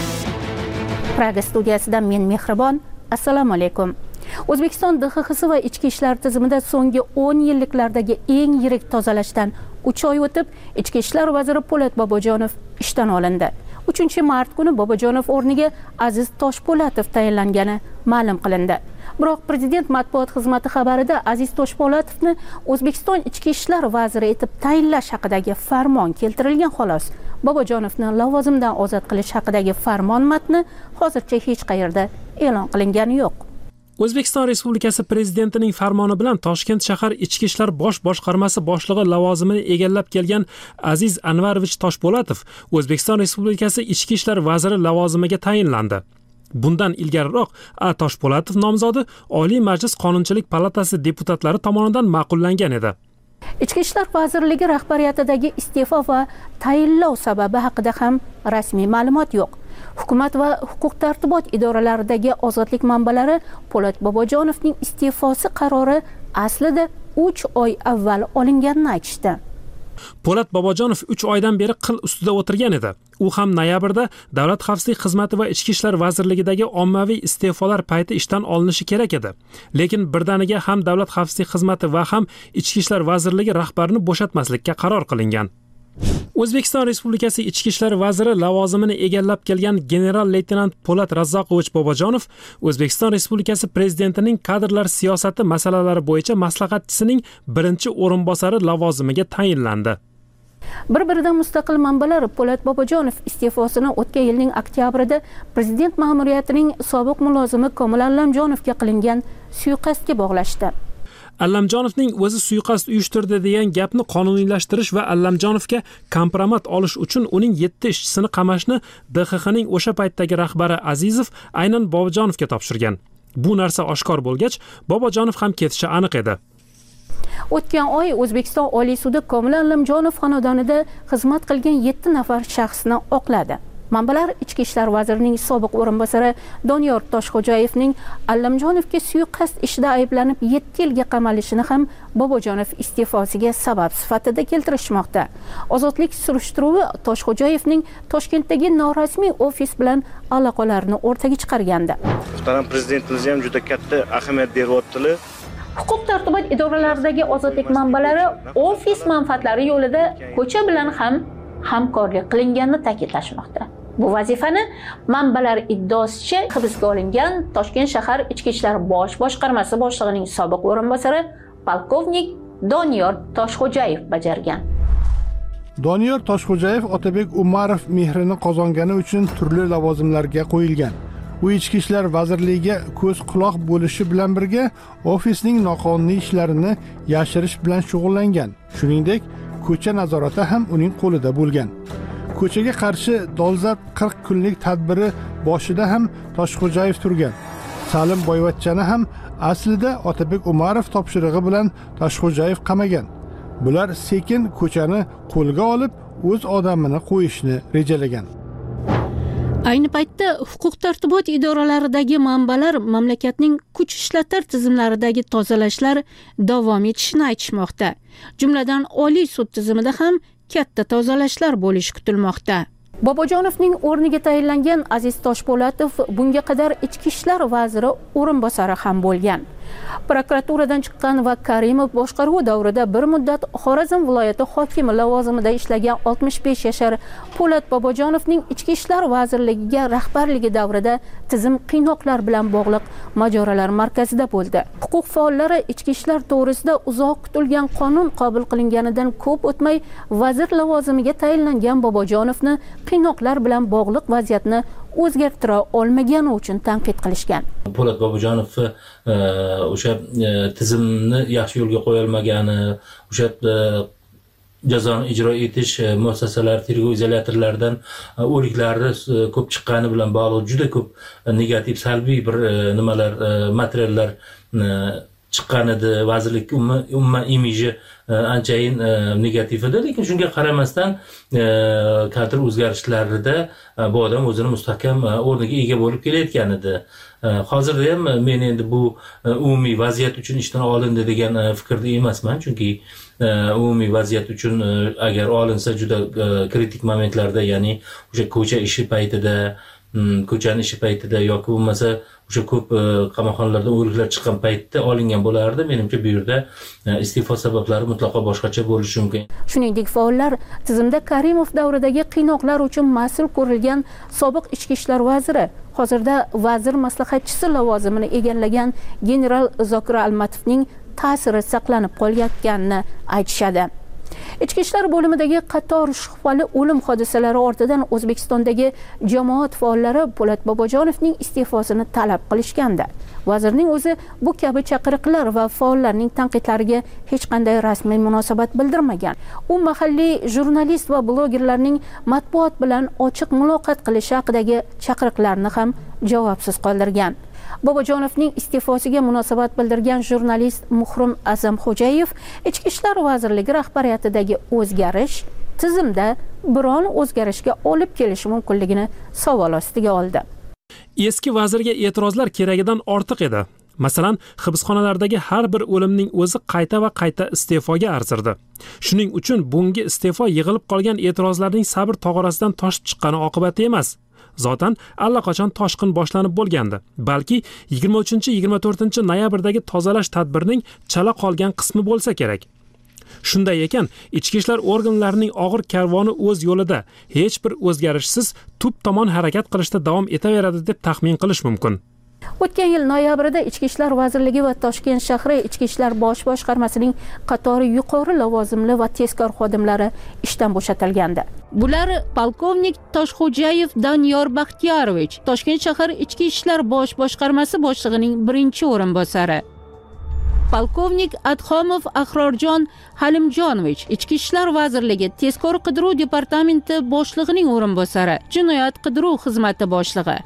Praga studiyasidan men Mehribon. Assalomu alaykum. O'zbekiston DXX va ichki ishlar tizimida so'nggi 10 yilliklardagi eng yirik tozalashdan 3 oy o'tib, Ichki ishlar vaziri Po'lat Bobojonov ishdan olindi. 3-mart kuni Bobojonov o'rniga Aziz Toshpo'latov tayinlangani ma'lum qilindi. Biroq prezident matbuot xizmati xabarida Aziz Toshpo'latovni O'zbekiston ichki ishlar vaziri etib tayinlash haqidagi farmon keltirilgan xolos. Bobojonovni lavozimdan ozod qilish haqidagi farmon matni hozircha hech qayerda e'lon qilingani yo'q. O'zbekiston Respublikasi prezidentining farmoni bilan Toshkent shahar ichki ishlar bosh boshqarmasi boshlig'i lavozimini egallab kelgan Aziz Anvarovich Toshpo'latov O'zbekiston Respublikasi ichki ishlar vaziri lavozimiga tayinlandi. Bundan ilgariroq A. Toshpo'latov nomzodi Oliy Majlis Qonunchilik palatasi deputatlari tomonidan ma'qullangan edi. Ichki ishlar vazirligi rahbariyatidagi iste'fo va tayinlov sababi haqida ham rasmiy ma'lumot yo'q. Hukumat va huquq-tartibot idoralaridagi ozodlik manbalari Po'lat Bobojonovning iste'fosi qarori aslida 3 oy avval olinganini aytishdi. Po'lat Bobojonov 3 oydan beri qil ustida o'tirgan edi. U ham noyabrda Davlat xavfsizlik xizmati va Ichki ishlar vazirligidagi ommaviy iste'folar payti ishdan olinishi kerak edi. Lekin birdaniga ham Davlat xavfsizlik xizmati va ham Ichki ishlar vazirligi rahbarini bo'shatmaslikka qaror qilingan. O'zbekiston Respublikasi Ichki ishlar vaziri lavozimini egallab kelgan general-leytenant Po'lat Razzoqovich Bobojonov O'zbekiston Respublikasi prezidentining kadrlar siyosati masalalari bo'yicha maslahatchisining birinchi o'rinbosari lavozimiga tayinlandi. Bir-biridan mustaqil manbalar Po'lat Bobojonov iste'fosini o'tgan yilning oktyabrida prezident ma'muriyatining sobiq mulozimi Komil Allamjonovga qilingan suiqasdga bog'lashdi. Allamjonovning o'zi suiqasd uyushtirdi degan gapni qonuniylashtirish va Allamjonovga kompromat olish uchun uning 7 ishchisini qamashni DXXning o'sha paytdagi rahbari Azizov aynan Bobojonovga topshirgan. Bu narsa oshkor bo'lgach, Bobojonov ham ketishi aniq edi. O'tgan oy O'zbekiston Oliy sudi Komil Allamjonov xonadonida xizmat qilgan 7 nafar shaxsni oqladi. Manbalar Ichki ishlar vazirining sobiq o'rinbosari Doniyor Toshxo'jayevning Allamjonovga suiqasd ishida ayblanib 7 yilga qamalishini ham Bobojonov iste'fosiga sabab sifatida keltirishmoqda. Ozodlik surishtiruvi Toshxo'jayevning Toshkentdagi norasmiy ofis bilan aloqalarini o'rtaga chiqargandi. Muhtaram prezidentimiz ham juda katta ahamiyat beryaptilar. Huquq-tartibot idoralaridagi ozodlik manbalari ofis manfaatlari yo'lida ko'cha bilan ham hamkorlik qilinganini ta'kidlashmoqda. Bu vazifani manbalar iddaosicha hibsga olingan Toshkent shahar Ichki ishlar bosh boshqarmasi boshlig'ining sobiq o'rinbosari polkovnik Doniyor Toshxo'jayev bajargan. Doniyor Toshxo'jayev Otabek Umarov mehrini qozongani uchun turli lavozimlarga qo'yilgan. U Ichki ishlar vazirligiga ko'z quloq bo'lishi bilan birga ofisning noqonuniy ishlarini yashirish bilan shug'ullangan. Shuningdek, ko'cha nazorati ham uning qo'lida bo'lgan. Ko'chaga qarshi dolzarb 40 kunlik tadbiri boshida ham Toshxo'jayev turgan. Salim Boyvachchani ham aslida Otabek Umarov topshirig'i bilan Toshxo'jayev qamagan. Bular sekin ko'chani qo'lga olib, o'z odamini qo'yishni rejalagan. Ayni paytda huquq tartibot idoralaridagi manbalar mamlakatning kuch ishlatar tizimlaridagi tozalashlar davom etishini aytishmoqda. Jumladan Oliy sud tizimida ham katta tozalashlar bo'lishi kutilmoqda. Bobojonovning o'rniga tayinlangan Aziz Toshpo'latov bunga qadar Ichki ishlar vaziri o'rinbosari ham bo'lgan. Prokuraturadan chiqqan va Karimov boshqaruvi davrida bir muddat Xorazm viloyati hokimi lavozimida ishlagan 65 yashar Po'lat Bobojonovning Ichki ishlar vazirligiga rahbarligi davrida tizim qiynoqlar bilan bog'liq mojarolar markazida bo'ldi. Huquq faollari ichki ishlar to'g'risida uzoq kutilgan qonun qabul qilinganidan ko'p o'tmay vazir lavozimiga tayinlangan Bobojonovni qiynoqlar bilan bog'liq vaziyatni o'zgartira olmagani uchun tanqid qilishgan. Po'lat Bobojonov o'sha tizimni yaxshi yo'lga qo'ya olmagani, o'sha jazoni ijro etish muassasalari tergov izolyatorlaridan o'liklarni ko'p chiqqani bilan bog'liq juda ko'p negativ, salbiy bir nimalar, materiallar chiqqan edi. Vazirlik umuman imiji anchayin negativ edi, lekin shunga qaramasdan kadr o'zgarishlarida bu odam o'zini mustahkam o'rniga ega bo'lib kelayotgan edi. Hozirda ham men endi bu umumiy vaziyat uchun ishdan olindi degan fikrda emasman, chunki umumiy vaziyat uchun agar olinsa juda kritik momentlarda, ya'ni o'sha ko'cha ishi paytida, ko'chani ishi paytida yoki bo'lmasa o'sha ko'p qamoqxonalardan o'liklar chiqqan paytda olingan bo'lardi. Menimcha bu yerda iste'fo sabablari mutlaqo boshqacha bo'lishi mumkin. Shuningdek, faollar tizimda Karimov davridagi qiynoqlar uchun mas'ul ko'rilgan sobiq ichki ishlar vaziri, hozirda vazir maslahatchisi lavozimini egallagan general Zokir Almatovning ta'siri saqlanib qolayotganini aytishadi. Ichki ishlar bo'limidagi qator shubhali o'lim hodisalari ortidan O'zbekistondagi jamoat faollari Po'lat Bobojonovning iste'fosini talab qilishgandi. Vazirning o'zi bu kabi chaqiriqlar va faollarning tanqidlariga hech qanday rasmiy munosabat bildirmagan. U mahalliy jurnalist va blogerlarning matbuot bilan ochiq muloqot qilishi haqidagi chaqiriqlarni ham javobsiz qoldirgan. Bobojonovning iste'fosiga munosabat bildirgan jurnalist Muhrim Azamxo'jayev Ichki ishlar vazirligi rahbariyatidagi o'zgarish tizimda biron o'zgarishga olib kelishi mumkinligini savol ostiga oldi. Eski vazirga e'tirozlar keragidan ortiq edi. Masalan, hibsxonalardagi har bir o'limning o'zi qayta va qayta iste'foga arzirdi. Shuning uchun bunga iste'fo yig'ilib qolgan e'tirozlarning sabr tog'orasidan toshib chiqqani oqibati emas. Zotan allaqachon toshqin boshlanib bo'lgandi. Balki 23-24 noyabrdagi tozalash tadbirining chala qolgan qismi bo'lsa kerak. Shunday ekan, ichki ishlar organlarining og'ir karvoni o'z yo'lida hech bir o'zgarishsiz tub tomon harakat qilishda davom etaveradi deb taxmin qilish mumkin. O'tgan yil noyabrida Ichki ishlar vazirligi va Toshkent shahri Ichki ishlar bosh boshqarmasining qatori yuqori lavozimli va tezkor xodimlari ishdan bo'shatilgandi. Bular polkovnik Toshxo'jayev Doniyor Baxtiyorovich, Toshkent shahar Ichki ishlar bosh boshqarmasi boshlig'ining birinchi o'rinbosari. Polkovnik Adxomov Ahrorjon Halimjonovich, Ichki ishlar vazirligi tezkor qidiruv departamenti boshlig'ining o'rinbosari, jinoyat qidiruv xizmati boshlig'i.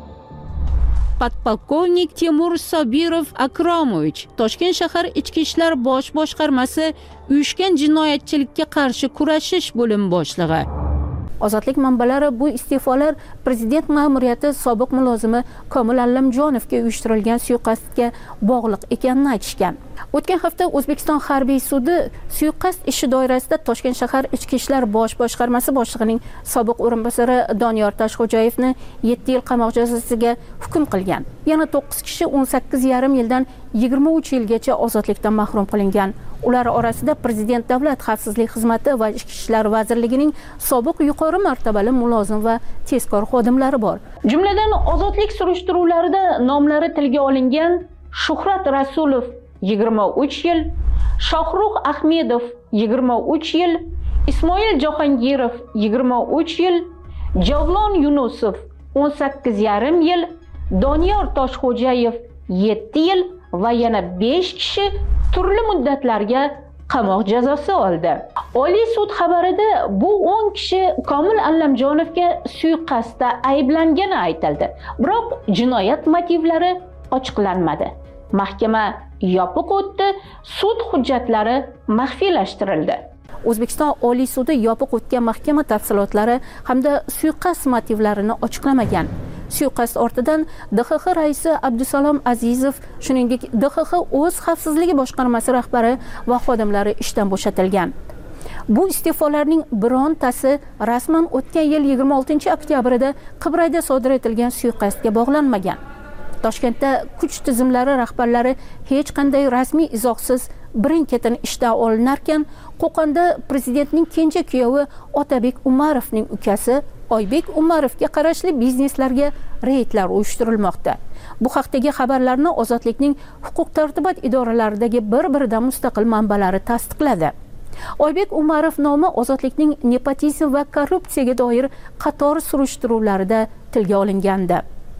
Podpolkovnik Timur Sobirov Akromovich, Toshkent shahar Ichki ishlar bosh boshqarmasi uyushgan jinoyatchilikka qarshi kurashish bo'lim boshlig'i. Ozodlik manbalari bu iste'folar prezident ma'muriyati sobiq mulozimi Komil Allamjonovga uyushtirilgan suiqasdga bog'liq ekanini aytishgan. O'tgan hafta O'zbekiston harbiy sudi suiqasd ishi doirasida Toshkent shahar Ichki ishlar bosh boshqarmasi boshlig'ining sobiq o'rinbosari Doniyor Toshxo'jayevni 7 yil qamoq jazosiga hukm qilgan. Yana 9 kishi 18,5 yildan 23 yilgacha ozodlikdan mahrum qilingan. Ular orasida Prezident Davlat xavfsizlik xizmati va Ichki ishlar vazirligining sobiq yuqori martabali mulozim va tezkor xodimlari bor. Jumladan ozodlik surishtiruvlarida nomlari tilga olingan Shuhrat Rasulov 23 yil, Shohruh Ahmedov 23 yil, Ismoil Jahongirov 23 yil, Javlon Yunusov 18,5 yil, Doniyor Toshxo'jayev 7 yil va yana 5 kishi turli muddatlarga qamoq jazosi oldi. Oliy sud xabarida bu 10 kishi Komil Allamjonovga suiqasdda ayblangani aytildi. Biroq jinoyat motivlari ochiqlanmadi. Mahkama yopiq o'tdi, sud hujjatlari maxfiylashtirildi. O'zbekiston Oliy sudi yopiq o'tgan mahkama tafsilotlari hamda suiqasd motivlarini ochiqlamagan. Suiqasd ortidan DXX raisi Abdusalom Azizov, shuningdek DXX o'z xavfsizligi boshqarmasi rahbari va xodimlari ishdan bo'shatilgan. Bu iste'folarning birontasi rasman o'tgan yil 26 oktyabrida Qibrayda sodir etilgan suiqasdga bog'lanmagan. Toshkentda kuch tizimlari rahbarlari hech qanday rasmiy izohsiz birin-ketin ishdan olinarkan, Qo'qonda prezidentning kenja kuyovi Otabek Umarovning ukasi Oybek Umarovga qarashli bizneslarga reydlar uyushtirilmoqda. Bu haqdagi xabarlarni Ozodlikning huquq-tartibot idoralaridagi bir-biridan mustaqil manbalari tasdiqladi. Oybek Umarov nomi Ozodlikning nepotizm va korrupsiyaga doir qator surishtiruvlarida tilga olingandi.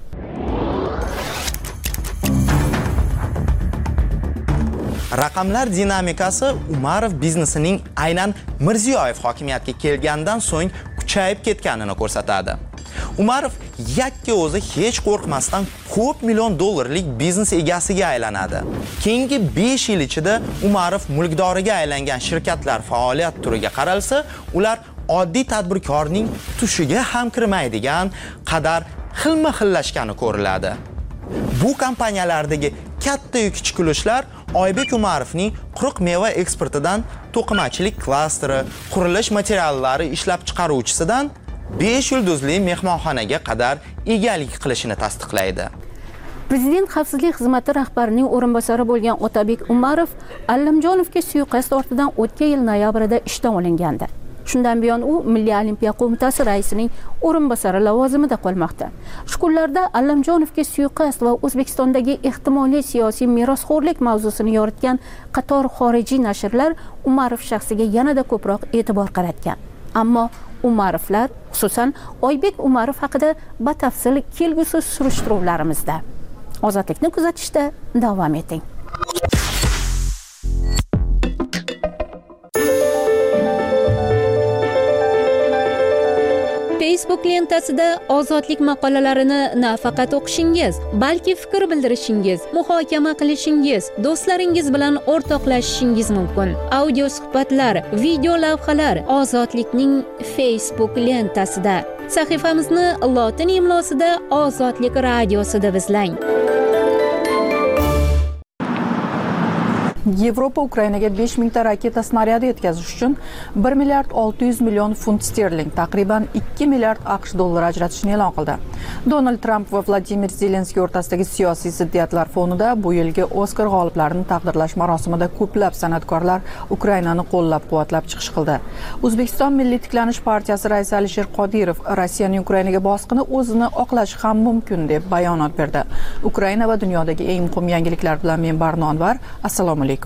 Raqamlar dinamikasi Umarov biznesining aynan Mirziyoyev hokimiyatga kelgandan so'ng kuchayib ketganini ko'rsatadi. Umarov yakka o'zi hech qo'rqmasdan ko'p million dollarlik biznes egasiga aylanadi. Keyingi 5 yil ichida Umarov mulkdoriga aylangan shirkatlar faoliyat turiga qaralsa, ular oddiy tadbirkorning tushiga ham kirmaydigan qadar xilma-xillashgani ko'riladi. Bu kompaniyalardagi katta yuk chiqilishlar Oybek Umarovning quruq meva eksportidan to'qimachilik klasteri, qurilish materiallari ishlab chiqaruvchisidan 5 yulduzli mehmonxonaga qadar egalik qilishini tasdiqlaydi. Prezident xavfsizlik xizmati rahbarining o'rinbosari bo'lgan Otabek Umarov Allamjonovga suiqasd ortidan o'tgan yil noyabrida ishdan olingandi. Shundan buyon u Milliy olimpiya qo'mitasi raisining o'rinbosari lavozimida qolmoqda. Shu kunlarda Allamjonovga suiqasd va O'zbekistondagi ehtimoliy siyosiy merosxo'rlik mavzusini yoritgan qator xorijiy nashrlar Umarov shaxsiga yanada ko'proq e'tibor qaratgan. Ammo Umarovlar, xususan Oybek Umarov haqida batafsil kelgusi surishtiruvlarimizda. Ozodlikni kuzatishda davom eting. Facebook lentasida ozodlik maqolalarini nafaqat o'qishingiz, balki fikr bildirishingiz, muhokama qilishingiz, do'stlaringiz bilan o'rtoqlashishingiz mumkin. Audio suhbatlar, video lavhalar Ozodlikning Facebook lentasida. Sahifamizni lotin imlosida Ozodlik radiosi deb izlang. Yevropa Ukrainaga 5000 ta raketa snaryadi yetkazish uchun 1 milliard 600 million funt sterling, taqriban 2 milliard AQSh dollari ajratishni e'lon qildi. Donald Trump va Vladimir Zelenskiy o'rtasidagi siyosiy ziddiyatlar fonida bu yilgi Oskar g'oliblarini taqdirlash marosimida ko'plab san'atkorlar Ukrainani qo'llab-quvvatlab chiqish qildi. O'zbekiston Milliy tiklanish partiyasi raisi Alisher Qodirov Rossiyaning Ukrainaga bosqini o'zini oqlashi ham mumkin deb bayonot berdi. Ukraina va dunyodagi eng muhim yangiliklar bilan men Barno Anvar. Assalomu alaykum.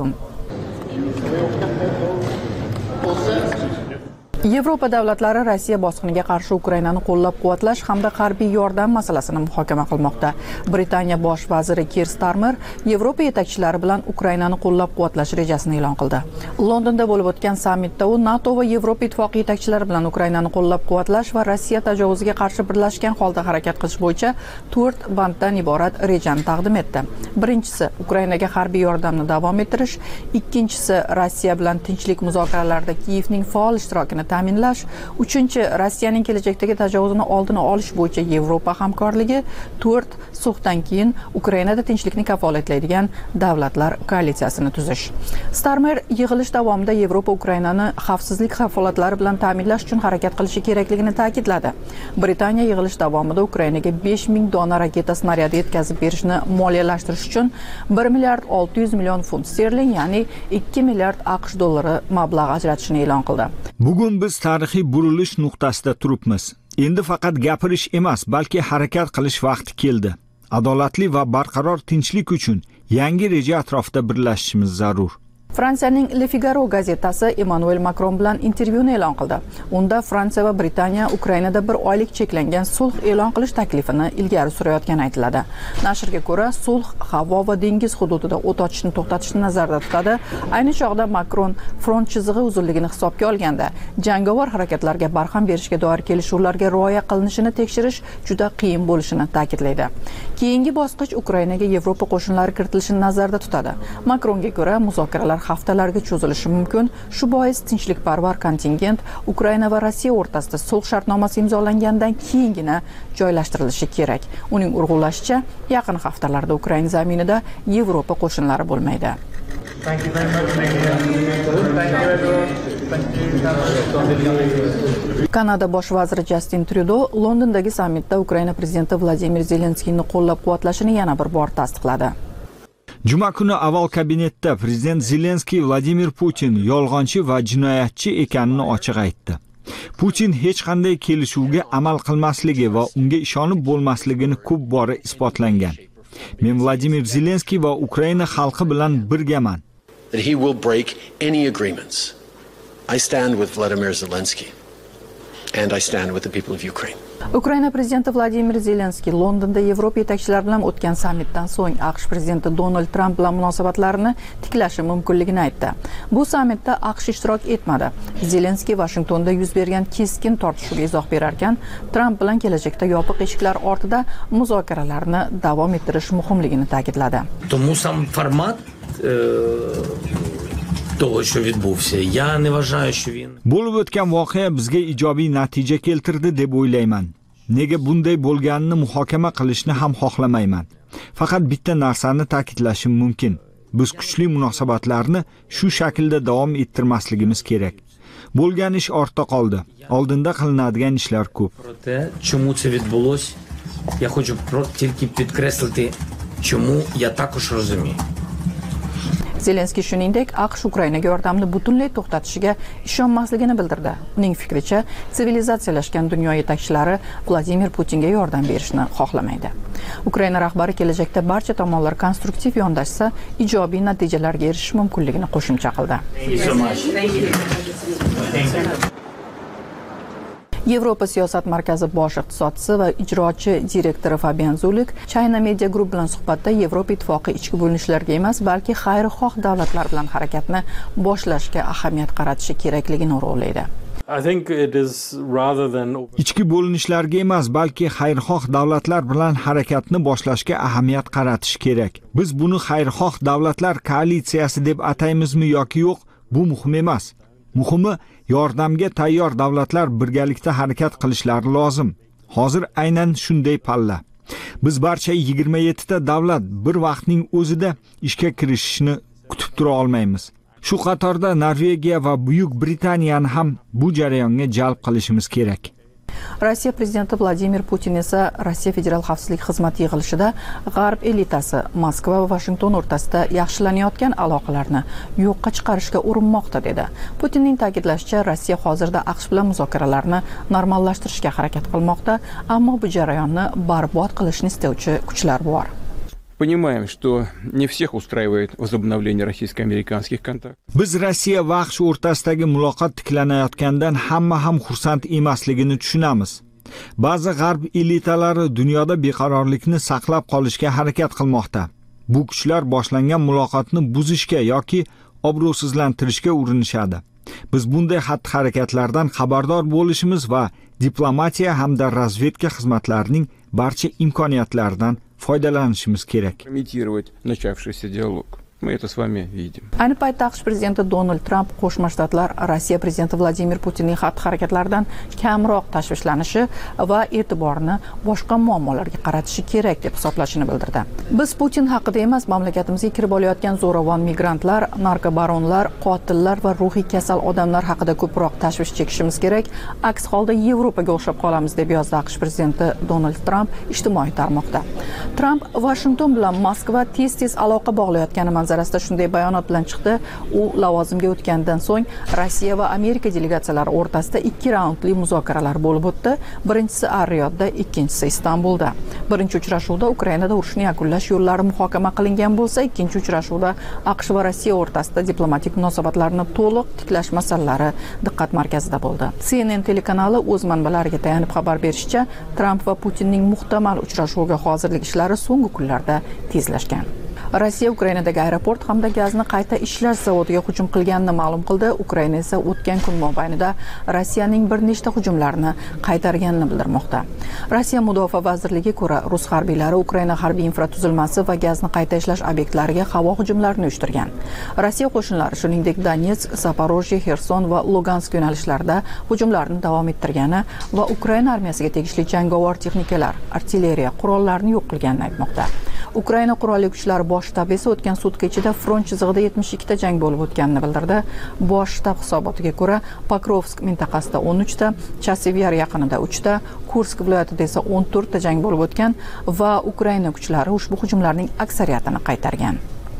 Yevropa davlatlari Rossiya bosqiniga qarshi Ukrainani qo'llab-quvvatlash hamda harbiy yordam masalasini muhokama qilmoqda. Britaniya bosh vaziri Keir Starmer Yevropa yetakchilari bilan Ukrainani qo'llab-quvvatlash rejasini e'lon qildi. Londonda bo'lib o'tgan sammitda u NATO va Yevropa ittifoqi yetakchilari bilan Ukrainani qo'llab-quvvatlash va Rossiya tajovuziga qarshi birlashgan holda harakat qilish bo'yicha 4 banddan iborat rejani taqdim etdi. Birinchisi Ukrainaga harbiy yordamni davom ettirish, ikkinchisi Rossiya bilan tinchlik muzokaralarida Kiyevning faol ishtirokini ta'minlash, uchinchi Rossiyaning kelajakdagi tajovuzini oldini olish bo'yicha Yevropa hamkorligi, 4 sulhdan keyin Ukrainada tinchlikni kafolatlaydigan davlatlar koalitsiyasini tuzish. Starmer yig'ilish davomida Yevropa Ukrainani xavfsizlik kafolatlari bilan ta'minlash uchun harakat qilishi kerakligini ta'kidladi. Britaniya yig'ilish davomida Ukrainaga 5000 dona raketa snaryadi yetkazib berishni moliyalashtirish uchun 1 milliard 600 million funt sterling, ya'ni 2 milliard AQSh dollari mablag' ajratishni e'lon qildi. Bugun biz tarixiy burilish nuqtasida turibmiz. Endi faqat gapirish emas, balki harakat qilish vaqti keldi. Adolatli va barqaror tinchlik uchun yangi reja atrofida birlashishimiz zarur. Fransiyaning Le Figaro gazetasi Emmanuel Macron bilan intervyuni e'lon qildi. Unda Fransiya va Britaniya Ukrainada 1 oylik cheklangan sulh e'lon qilish taklifini ilgari surayotgani aytiladi. Nashrga ko'ra, sulh havo va dengiz hududida o't ochishni to'xtatishni nazarda tutadi. Ayni chog'da Macron front chizig'i uzunligini hisobga olganda, jangovar harakatlarga barham berishga doir kelishuvlarga rioya qilinishini tekshirish juda qiyin bo'lishini ta'kidlaydi. Keyingi bosqich Ukrainaga Yevropa qo'shinlari kiritilishini nazarda tutadi. Macronga ko'ra, muzokaralar haftalarga cho'zilishi mumkin. Shu bois tinchlikparvar kontingent Ukraina va Rossiya o'rtasida sulh shartnomasi imzolangandan keyingina joylashtirilishi kerak. Uning urg'ulashicha, yaqin haftalarda Ukraina zaminida Yevropa qo'shinlari bo'lmaydi. Kanada bosh vaziri Justin Trudeau Londondagi sammitda Ukraina prezidenti Vladimir Zelenskiyni qo'llab-quvvatlashini yana bir bor tasdiqladi. Juma kuni avval kabinetda prezident Zelenskiy Vladimir Putin yolg'onchi va jinoyatchi ekanini ochiq aytdi. Putin hech qanday kelishuvga amal qilmasligi va unga ishonib bo'lmasligini ko'p bora isbotlangan. Men Vladimir Zelenskiy va Ukraina xalqi bilan birgaman. That he will break any agreements. I stand with Vladimir Zelensky and I stand with the people of Ukraine. Ukraina prezidenti Vladimir Zelenskiy Londonda Yevropa yetakchilari bilan o'tgan sammitdan so'ng AQSh prezidenti Donald Trump bilan munosabatlarini tiklashi mumkinligini aytdi. Bu sammitda AQSh ishtirok etmadi. Zelenskiy Washingtonda yuz bergan keskin tortishuvga izoh berar ekan, Trump bilan kelajakda yopiq eshiklar ortida muzokaralarni davom ettirish muhimligini ta'kidladi. Тому сам формат того, що відбувся, я не вважаю, що він Bo'lib o'tgan voqea bizga ijobiy natija keltirdi deb o'ylayman. Nega bunday bo'lganini muhokama qilishni ham xohlamayman. Faqat bitta narsani ta'kidlashim mumkin. Biz kuchli munosabatlarni shu shaklda davom ettirmasligimiz kerak. Bo'lgan ish ortda qoldi. Oldinda qilinadigan ishlar ko'p. Проте, чому це відбулось, я хочу тільки підкреслити, чому я також розумію. Zelenskiy shuningdek, AQSh Ukrainaga yordamni butunlay to'xtatishiga ishonmasligini bildirdi. Uning fikricha, sivilizatsiyalashgan dunyo yetakchilari Vladimir Putinga yordam berishni xohlamaydi. Ukraina rahbari kelajakda barcha tomonlar konstruktiv yondashsa, ijobiy natijalarga erishish mumkinligini qo'shimcha qildi. Yevropa siyosat markazi bosh iqtisodchisi va ijrochi direktori Fabian Zulik China Media Group bilan suhbatda Yevropa ittifoqi ichki bo'linishlarga emas, balki xayrixoh davlatlar bilan harakatni boshlashga ahamiyat qaratishi kerakligini urg'ulaydi. Ichki bo'linishlarga emas, balki xayrixoh davlatlar bilan harakatni boshlashga ahamiyat qaratish kerak. Biz buni xayrixoh davlatlar koalitsiyasi deb ataymizmi yoki yo'q, bu muhim emas. Muhimi, yordamga tayyor davlatlar birgalikda harakat qilishlari lozim. Hozir aynan shunday palla. Biz barcha 27 ta davlat bir vaqtning o'zida ishga kirishishni kutib tura olmaymiz. Shu qatorda Norvegiya va Buyuk Britaniyani ham bu jarayonga jalb qilishimiz kerak. Rossiya prezidenti Vladimir Putin esa Rossiya Federal xavfsizlik xizmati yig'ilishida G'arb elitasi Moskva va Washington o'rtasida yaxshilanayotgan aloqalarni yo'qqa chiqarishga urinmoqda dedi. Putinning ta'kidlashicha, Rossiya hozirda AQSh bilan muzokaralarni normallashtirishga harakat qilmoqda, ammo bu jarayonni barbod qilishni istovchi kuchlar bor. Понимаем, что не всех устраивает возобновление российско-американских контактов. Biz Rossiya va AQSh o'rtasidagi muloqot tiklanayotgandan hamma ham xursand emasligini tushunamiz. Ba'zi g'arb elitalari dunyoda beqarorlikni saqlab qolishga harakat qilmoqda. Bu kuchlar boshlangan muloqotni buzishga yoki obro'sizlantirishga urinishadi. Biz bunday xatti-harakatlardan xabardor bo'lishimiz va diplomatiya hamda razvedka xizmatlarining barcha imkoniyatlaridan foydalanishimiz kerak. Комментировать начавшийся диалог. Мы это с вами видим. Ayni paytda AQSh prezidenti Donald Tramp Qo'shma Shtatlar Rossiya prezidenti Vladimir Putinning xatti-harakatlaridan kamroq tashvishlanishi va e'tiborni boshqa muammolarga qaratishi kerak deb hisoblashini bildirdi. Biz Putin haqida emas, mamlakatimizga kirib olayotgan zo'ravon migrantlar, narkobaronlar, qotillar va ruhiy kasal odamlar haqida ko'proq tashvish chekishimiz kerak. Aks holda Yevropaga o'xshab qolamiz deb yozdi AQSh prezidenti Donald Tramp ijtimoiy tarmoqda. Tramp Washington bilan Moskva tez-tez aloqa bog'layotgani manzarasida shunday bayonot bilan chiqdi. U lavozimga o'tgandan so'ng Rossiya va Amerika delegatsiyalari o'rtasida 2 raundli muzokaralar bo'lib o'tdi. Birinchisi Ar-Riyodda, ikkinchisi Istanbulda. Birinchi uchrashuvda Ukrainada urushni yakunlash yo'llari muhokama qilingan bo'lsa, ikkinchi uchrashuvda AQSh va Rossiya o'rtasida diplomatik munosabatlarni to'liq tiklash masalalari diqqat markazida bo'ldi. CNN telekanali o'z manbalariga tayanib xabar berishicha, Tramp va Putinning muhtamal uchrashuviga hozirlik ishlari so'nggi kunlarda tezlashgan. Rossiya Ukrainadagi aeroport hamda gazni qayta ishlash zavodiga hujum qilganini ma'lum qildi. Ukraina esa o'tgan kun mobaynida Rossiyaning bir nechta hujumlarini qaytarganini bildirmoqda. Rossiya Mudofaa vazirligiga ko'ra, rus harbiylari Ukraina harbiy infratuzilmasi va gazni qayta ishlash obyektlariga havo hujumlarini uyushtirgan. Rossiya qo'shinlari shuningdek Donetsk, Zaporojye, Xerson va Lugansk yo'nalishlarida hujumlarni davom ettirgani va Ukraina armiyasiga tegishli jangovar texnikalar, artilleriya qurollarini yo'q qilganini aytmoqda. Ukraina qurolli kuchlari bosh shtabi esa o'tgan sutka ichida front chizig'ida 72 ta jang bo'lib o'tganini bildirdi. Bosh shtab hisobotiga ko'ra, Pokrovsk mintaqasida 13 ta, Chasivyar yaqinida 3 ta, Kursk viloyatida esa 14 ta jang bo'lib o'tgan va Ukraina kuchlari ushbu hujumlarning aksariyatini qaytargan.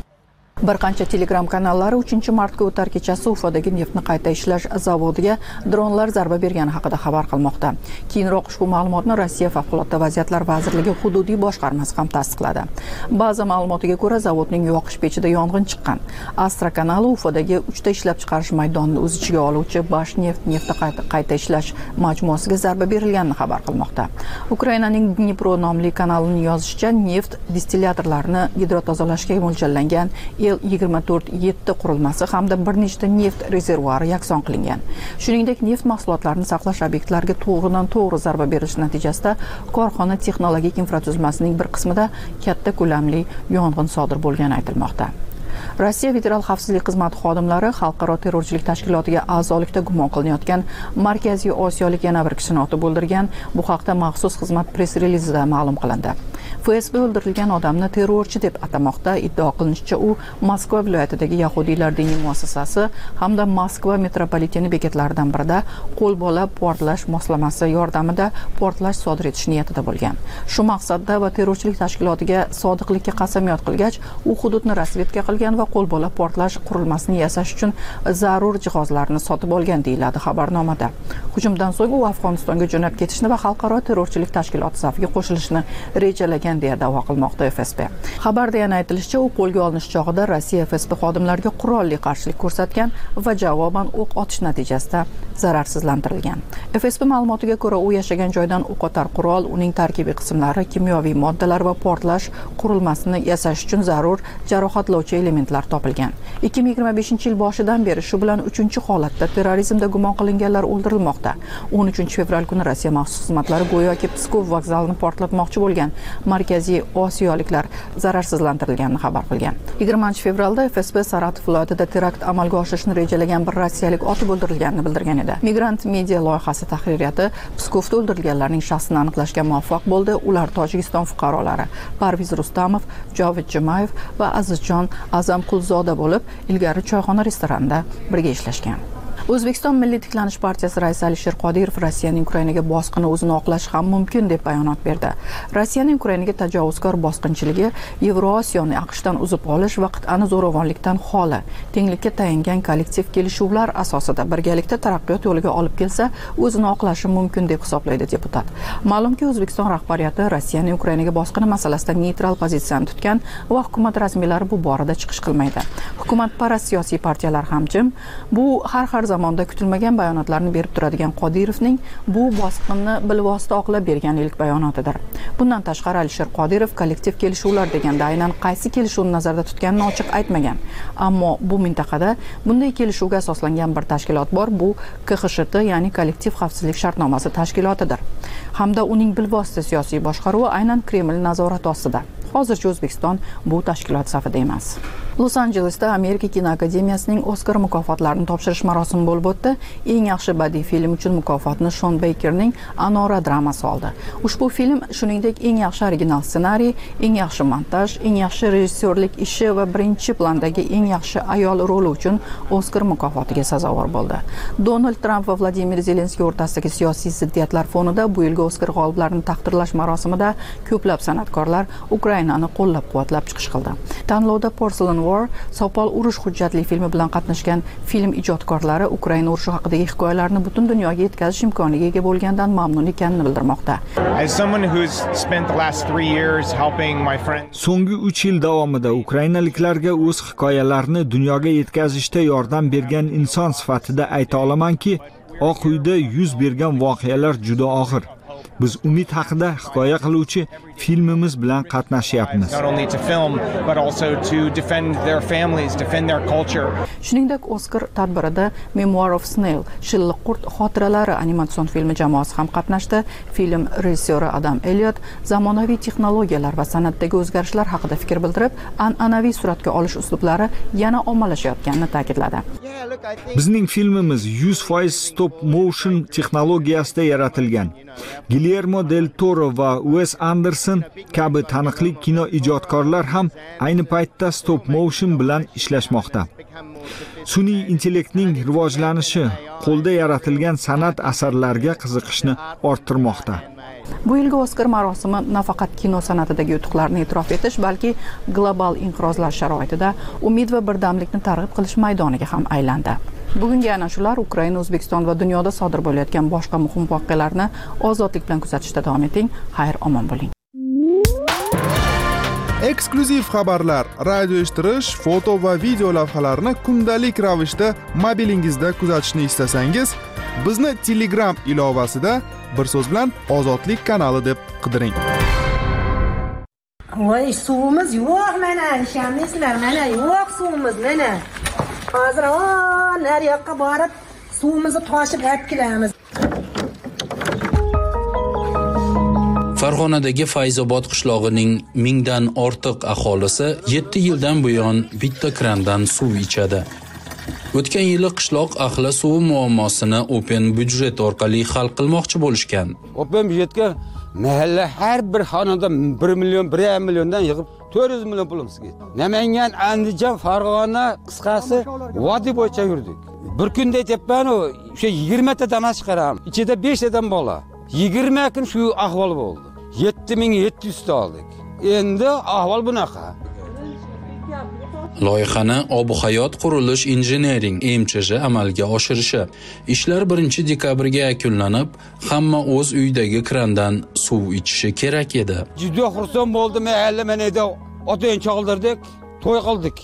Bir qancha Telegram kanallari 3-martga o'tar kechasi Ufodagi neftni qayta ishlash zavodiga dronlar zarba bergani haqida xabar qilmoqda. Keyinroq ushbu ma'lumotni Rossiya Favqulodda vaziyatlar vazirligi hududiy boshqarmasi ham tasdiqladi. Ba'zi ma'lumotiga ko'ra, zavodning yoqish pechida yong'in chiqqan. Astra kanali Ufodagi 3 ta ishlab chiqarish maydonini o'z ichiga oluvchi nefti qayta ishlash majmuasiga zarba berilganini xabar qilmoqda. Ukrainaning Dnipro nomli kanalining yozishicha, neft distilyatorlarini gidrotozalashga mo'ljallangan Il-24-7 qurilmasi hamda bir nechta neft rezervuari yakson qilingan. Shuningdek, neft mahsulotlarini saqlash obyektlariga to'g'ridan-to'g'ri zarba berilishi natijasida korxona texnologik infratuzilmasining bir qismida katta ko'lamli yong'in sodir bo'lgani aytilmoqda. Rossiya Federal xavfsizlik xizmati xodimlari xalqaro terrorchilik tashkilotiga a'zolikda gumon qilinayotgan Markaziy Osiyolik yana bir kishini otib o'ldirgan. Bu haqda maxsus xizmat press-relizida ma'lum qilindi. FSB o'ldirilgan odamni terrorchi deb atamoqda. Iddia qilinishicha, u Moskva viloyatidagi yahudiylar diniy muassasasi hamda Moskva metropoliteni bekatlaridan birida qo'lbola portlash moslamasi yordamida portlash sodir etish niyatida bo'lgan. Shu maqsadda va terrorchilik tashkilotiga sodiqlikka qasamyod qilgach, u hududni razvedka qilgan va qo'lbola portlash qurilmasini yasash uchun zarur jihozlarni sotib olgan deyiladi xabarnomada. Hujumdan so'ng u Afg'onistonga jo'nab ketishni va xalqaro terrorchilik tashkiloti safiga qo'shilishni rejalagan deya da'vo qilmoqda FSB. Xabarda yana aytilishicha, u qo'lga olinish chog'ida Rossiya FSB xodimlariga qurolli qarshilik ko'rsatgan va javoban o'q otish natijasida zararsizlantirilgan. FSB ma'lumotiga ko'ra, u yashagan joydan o'qotar qurol, uning tarkibiy qismlari, kimyoviy moddalar va portlash qurilmasini yasash uchun zarur jarohatlovchi elementlar topilgan. 2025-yil boshidan beri shu bilan 3-holatda terrorizmda gumon qilinganlar o'ldirilmoqda. 13-fevral kuni Rossiya maxsus xizmatlari go'yoki Pskov vokzalini portlatmoqchi bo'lgan Markaziy Osiyoliklar zararsizlantirilganini xabar qilgan. 20-fevralda FSB Saratov viloyatida terakt amalga oshirishni rejalagan bir rossiyalik otib o'ldirilganini bildirgan edi. Migrant media loyihasi tahririyati Pskovda o'ldirilganlarning shaxsini aniqlashga muvaffaq bo'ldi. Ular Tojikiston fuqarolari Parviz Rustamov, Jovid Jumayev va Azizjon Azamqulzoda bo'lib, ilgari choyxona restoranida birga ishlashgan. O'zbekiston Milliy tiklanish partiyasi raisi Alisher Qodirov Rossiyaning Ukrainaga bosqini o'zini oqlashi ham mumkin deb bayonot berdi. Rossiyaning Ukrainaga tajovuzkor bosqinchiligi Yevrosiyoni AQShdan uzib olish va qit'ani zo'ravonlikdan xoli, tenglikka tayangan kollektiv kelishuvlar asosida birgalikda taraqqiyot yo'liga olib kelsa, o'zini oqlashi mumkin deb hisoblaydi deputat. Ma'lumki, O'zbekiston rahbariyati Rossiyaning Ukrainaga bosqini masalasida neytral pozitsiyani tutgan va hukumat rasmiylari bu borada chiqish qilmaydi. Hukumatparast siyosiy partiyalar ham jim. Bu har zamonda kutilmagan bayonotlarni berib turadigan Qodirovning bu bosqinni bilvosita oqlab bergan ilk bayonotidir. Bundan tashqari Alisher Qodirov kollektiv kelishuvlar deganda aynan qaysi kelishuvni nazarda tutganini ochiq aytmagan. Ammo bu mintaqada bunday kelishuvga asoslangan bir tashkilot bor, bu KXSHT, ya'ni kollektiv xavfsizlik shartnomasi tashkilotidir. Hamda uning bilvosita siyosiy boshqaruvi aynan Kreml nazorati ostida. Hozircha O'zbekiston bu tashkilot safida emas. Los Anjelesda Amerika kinoakademiyasining Oskar mukofotlarini topshirish marosimi bo'lib o'tdi. Eng yaxshi badiiy film uchun mukofotni Shon Beykerning Anora dramasi oldi. Ushbu film shuningdek eng yaxshi original ssenariy, eng yaxshi montaj, eng yaxshi rejissyorlik ishi va birinchi plandagi eng yaxshi ayol roli uchun Oskar mukofotiga sazovor bo'ldi. Donald Tramp va Vladimir Zelenskiy o'rtasidagi siyosiy ziddiyatlar fonida bu yilgi Oskar g'oliblarini taqdirlash marosimida ko'plab san'atkorlar Ukrainani qo'llab-quvvatlab chiqish qildi. Tanlovda Porcelain War, Sopol urush hujjatli filmi bilan qatnashgan film ijodkorlari Ukraina urushi haqidagi hikoyalarni butun dunyoga yetkazish imkoniga ega bo'lgandan mamnun ekanini bildirmoqda. So'nggi 3 yil davomida ukrainaliklarga o'z hikoyalarini dunyoga yetkazishda yordam bergan inson sifatida ayta olamanki, Oq uyda yuz bergan voqealar juda og'ir. Biz umid haqida hikoya qiluvchi filmimiz bilan qatnashyapmiz. Shuningdek, Oskar tadbirida Memoir of Snail, Shilliq qurt xotiralari animatsion filmi jamoasi ham qatnashdi. Film rejissyori Adam Elliot zamonaviy texnologiyalar va san'atdagi o'zgarishlar haqida fikr bildirib, an'anaviy suratga olish uslublari yana ommalashayotganini ta'kidladi. Bizning filmimiz 100% stop motion texnologiyasida yaratilgan. Guillermo del Toro va Wes Anderson kabi taniqli kino ijodkorlar ham ayni paytda stop motion bilan ishlashmoqda. Sun'iy intellektning rivojlanishi qo'lda yaratilgan san'at asarlariga qiziqishni orttirmoqda. Bu yilgi Oskar marosimi nafaqat kino san'atidagi yutuqlarni e'tirof etish, balki global inqirozlar sharoitida umid va birdamlikni targ'ib qilish maydoniga ham aylandi. Bugungi ana shular. Ukraina, O'zbekiston va dunyoda sodir bo'layotgan boshqa muhim voqealarni ozodlik bilan kuzatishda davom eting. Xayr, omon bo'ling. Eksklyuziv xabarlar, radio eshittirish, foto va video lavhalarni kundalik ravishda mobilingizda kuzatishni istasangiz, bizni Telegram ilovasida bir so'z bilan Ozodlik kanali deb qidiring. Voy, suvimiz yo'q, mana ishamizlar, mana yo'q suvimiz, mana. Hozir nariyoqqa borib suvimizni toshib olib kelamiz. Farg'onadagi Fayzobod qishlog'ining 1000 dan ortiq aholisi 7 yildan buyon bitta krandan suv ichadi. O'tgan yili qishloq ahli suv muammosini open budjet orqali hal qilmoqchi bo'lishgan. Open budjetga mahalla har bir xonada 1 million, 1,5 milliondan yig'ib 400 million pulimiz ketdi. Namangan, Andijon, Farg'ona qisqasi vodiy bo'yicha yurdik. Bir kunda aytibman, o'sha 20 ta dana chiqaram. Ichida 5 tadan bola. 20 kun shu ahvol bo'ldi. 7700 ta oldik. Endi ahvol bunaqa. Loyihani Ob-hayot qurilish injiniring MChJ amalga oshirishi. Ishlar 1-dekabrga yakunlanib, hamma o'z uyidagi krandan suv ichishi kerak edi. Juda xursand bo'ldim, mahalla menada otang chaldirdik, to'y qildik.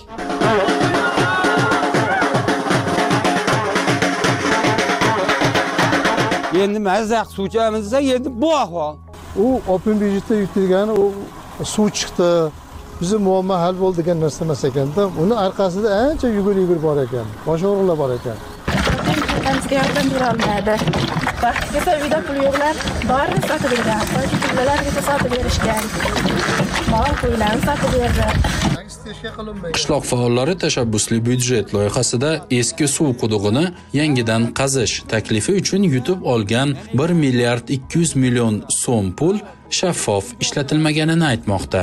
Endi mazaq suvchamizda endi bu ahvol. U open budjetda yutilgani u suv chiqdi. Bizim muammo hal bo'ldi degan narsa emas ekanda, uni orqasida ancha yugur bor ekan, bosh o'g'rilar bor ekan. Bizga yordam bera olmadi. Vaqtida uyda pul yo'qlar, barini sotib bergan, qo'shnilarga sotib berishgan. Mol qo'ylarni sotib berdi. Qishloq faollari tashabbusli budjet loyihasida eski suv qudug'ini yangidan qazish taklifi uchun yutib olgan 1 milliard 200 million so'm pul shaffof ishlatilmaganini aytmoqda.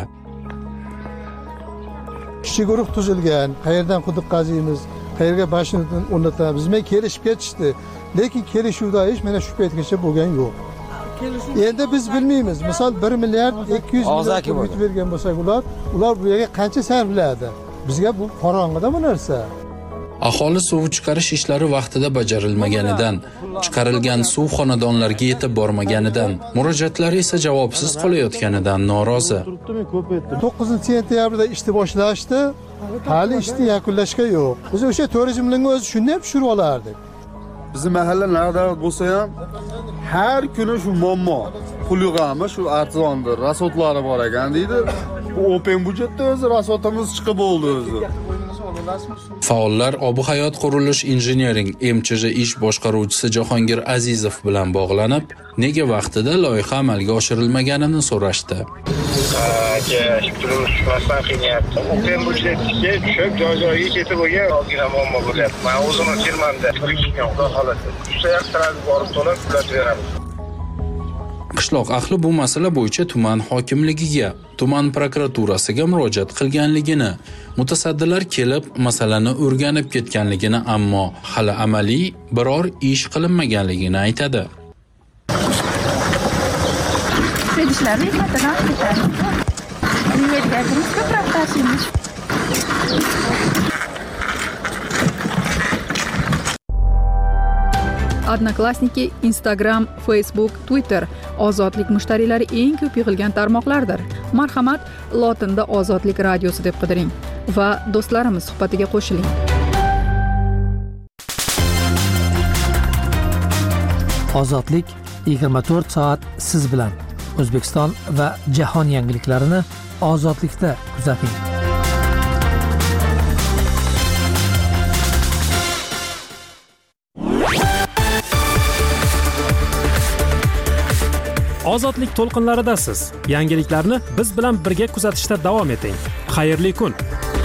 Kichik guruh tuzilgan, qayerdan quduq qaziymiz, qayerga boshini o'rnatamiz, men kelishib ketishdi. Lekin kelishuvda ish mana shu paytgacha bo'lgan yo'q. Endi biz bilmaymiz. Misol 1 milliard 200 million yutib bergan bo'lsak, ular bu yerga qancha sarfladi? Bizga bu qorong'ida bu narsa. Aholi suv chiqarish ishlari vaqtida bajarilmaganidan, chiqarilgan suv xonadonlarga yetib bormaganidan, murojaatlari esa javobsiz qolayotganidan norozi. 9-sentyabrda ishni boshlashdi, hali ishni yakunlashga yo'q. Biz o'sha turizmning o'zi shunday ham tushirib olardik. Bizim mahalla narada bo'lsa ham har kuni shu muammo. Pul yig'ami shu arzondir, rasotlari bor ekan deydi. Bu open budjetda o'zi rasotimiz chiqib bo'ldi o'zi. Faollar Obi-hayot qurilish injiniring MChJ ish boshqaruvchisi Jahongir Azizov bilan bog'lanib, nega vaqtida loyiha amalga oshirilmaganini so'rashdi. Turmush tushmasdan qiynayapti. O'qiyotgan budjetga tushib, joy-joyiga ketib bo'lgan ozgina muammo bo'lyapti. Men o'zim firmamda qilgan xudo xolasi. Ushlayap turadi, borib to'lab pulatib beramiz. Qishloq ahli bu masala bo'yicha tuman hokimligiga, tuman prokuraturasiga murojaat qilganligini, mutasaddilar kelib masalani o'rganib ketganligini, ammo hali amaliy biror ish qilinmaganligini aytadi. Ishlarni hikmatidan ketadi. Universitetimiz ko'proq tashiymiz. Odnoklassniki, Instagram, Facebook, Twitter ozodlik mushtariylari eng ko'p yig'ilgan tarmoqlardir. Marhamat, lotinda Ozodlik radiosi deb qidiring va do'stlarimiz suhbatiga qo'shiling. Ozodlik 24 soat siz bilan. O'zbekiston va jahon yangiliklarini ozodlikda kuzating. Ozodlik to'lqinlaridasiz. Yangiliklarni biz bilan birga kuzatishda davom eting. Xayrli kun.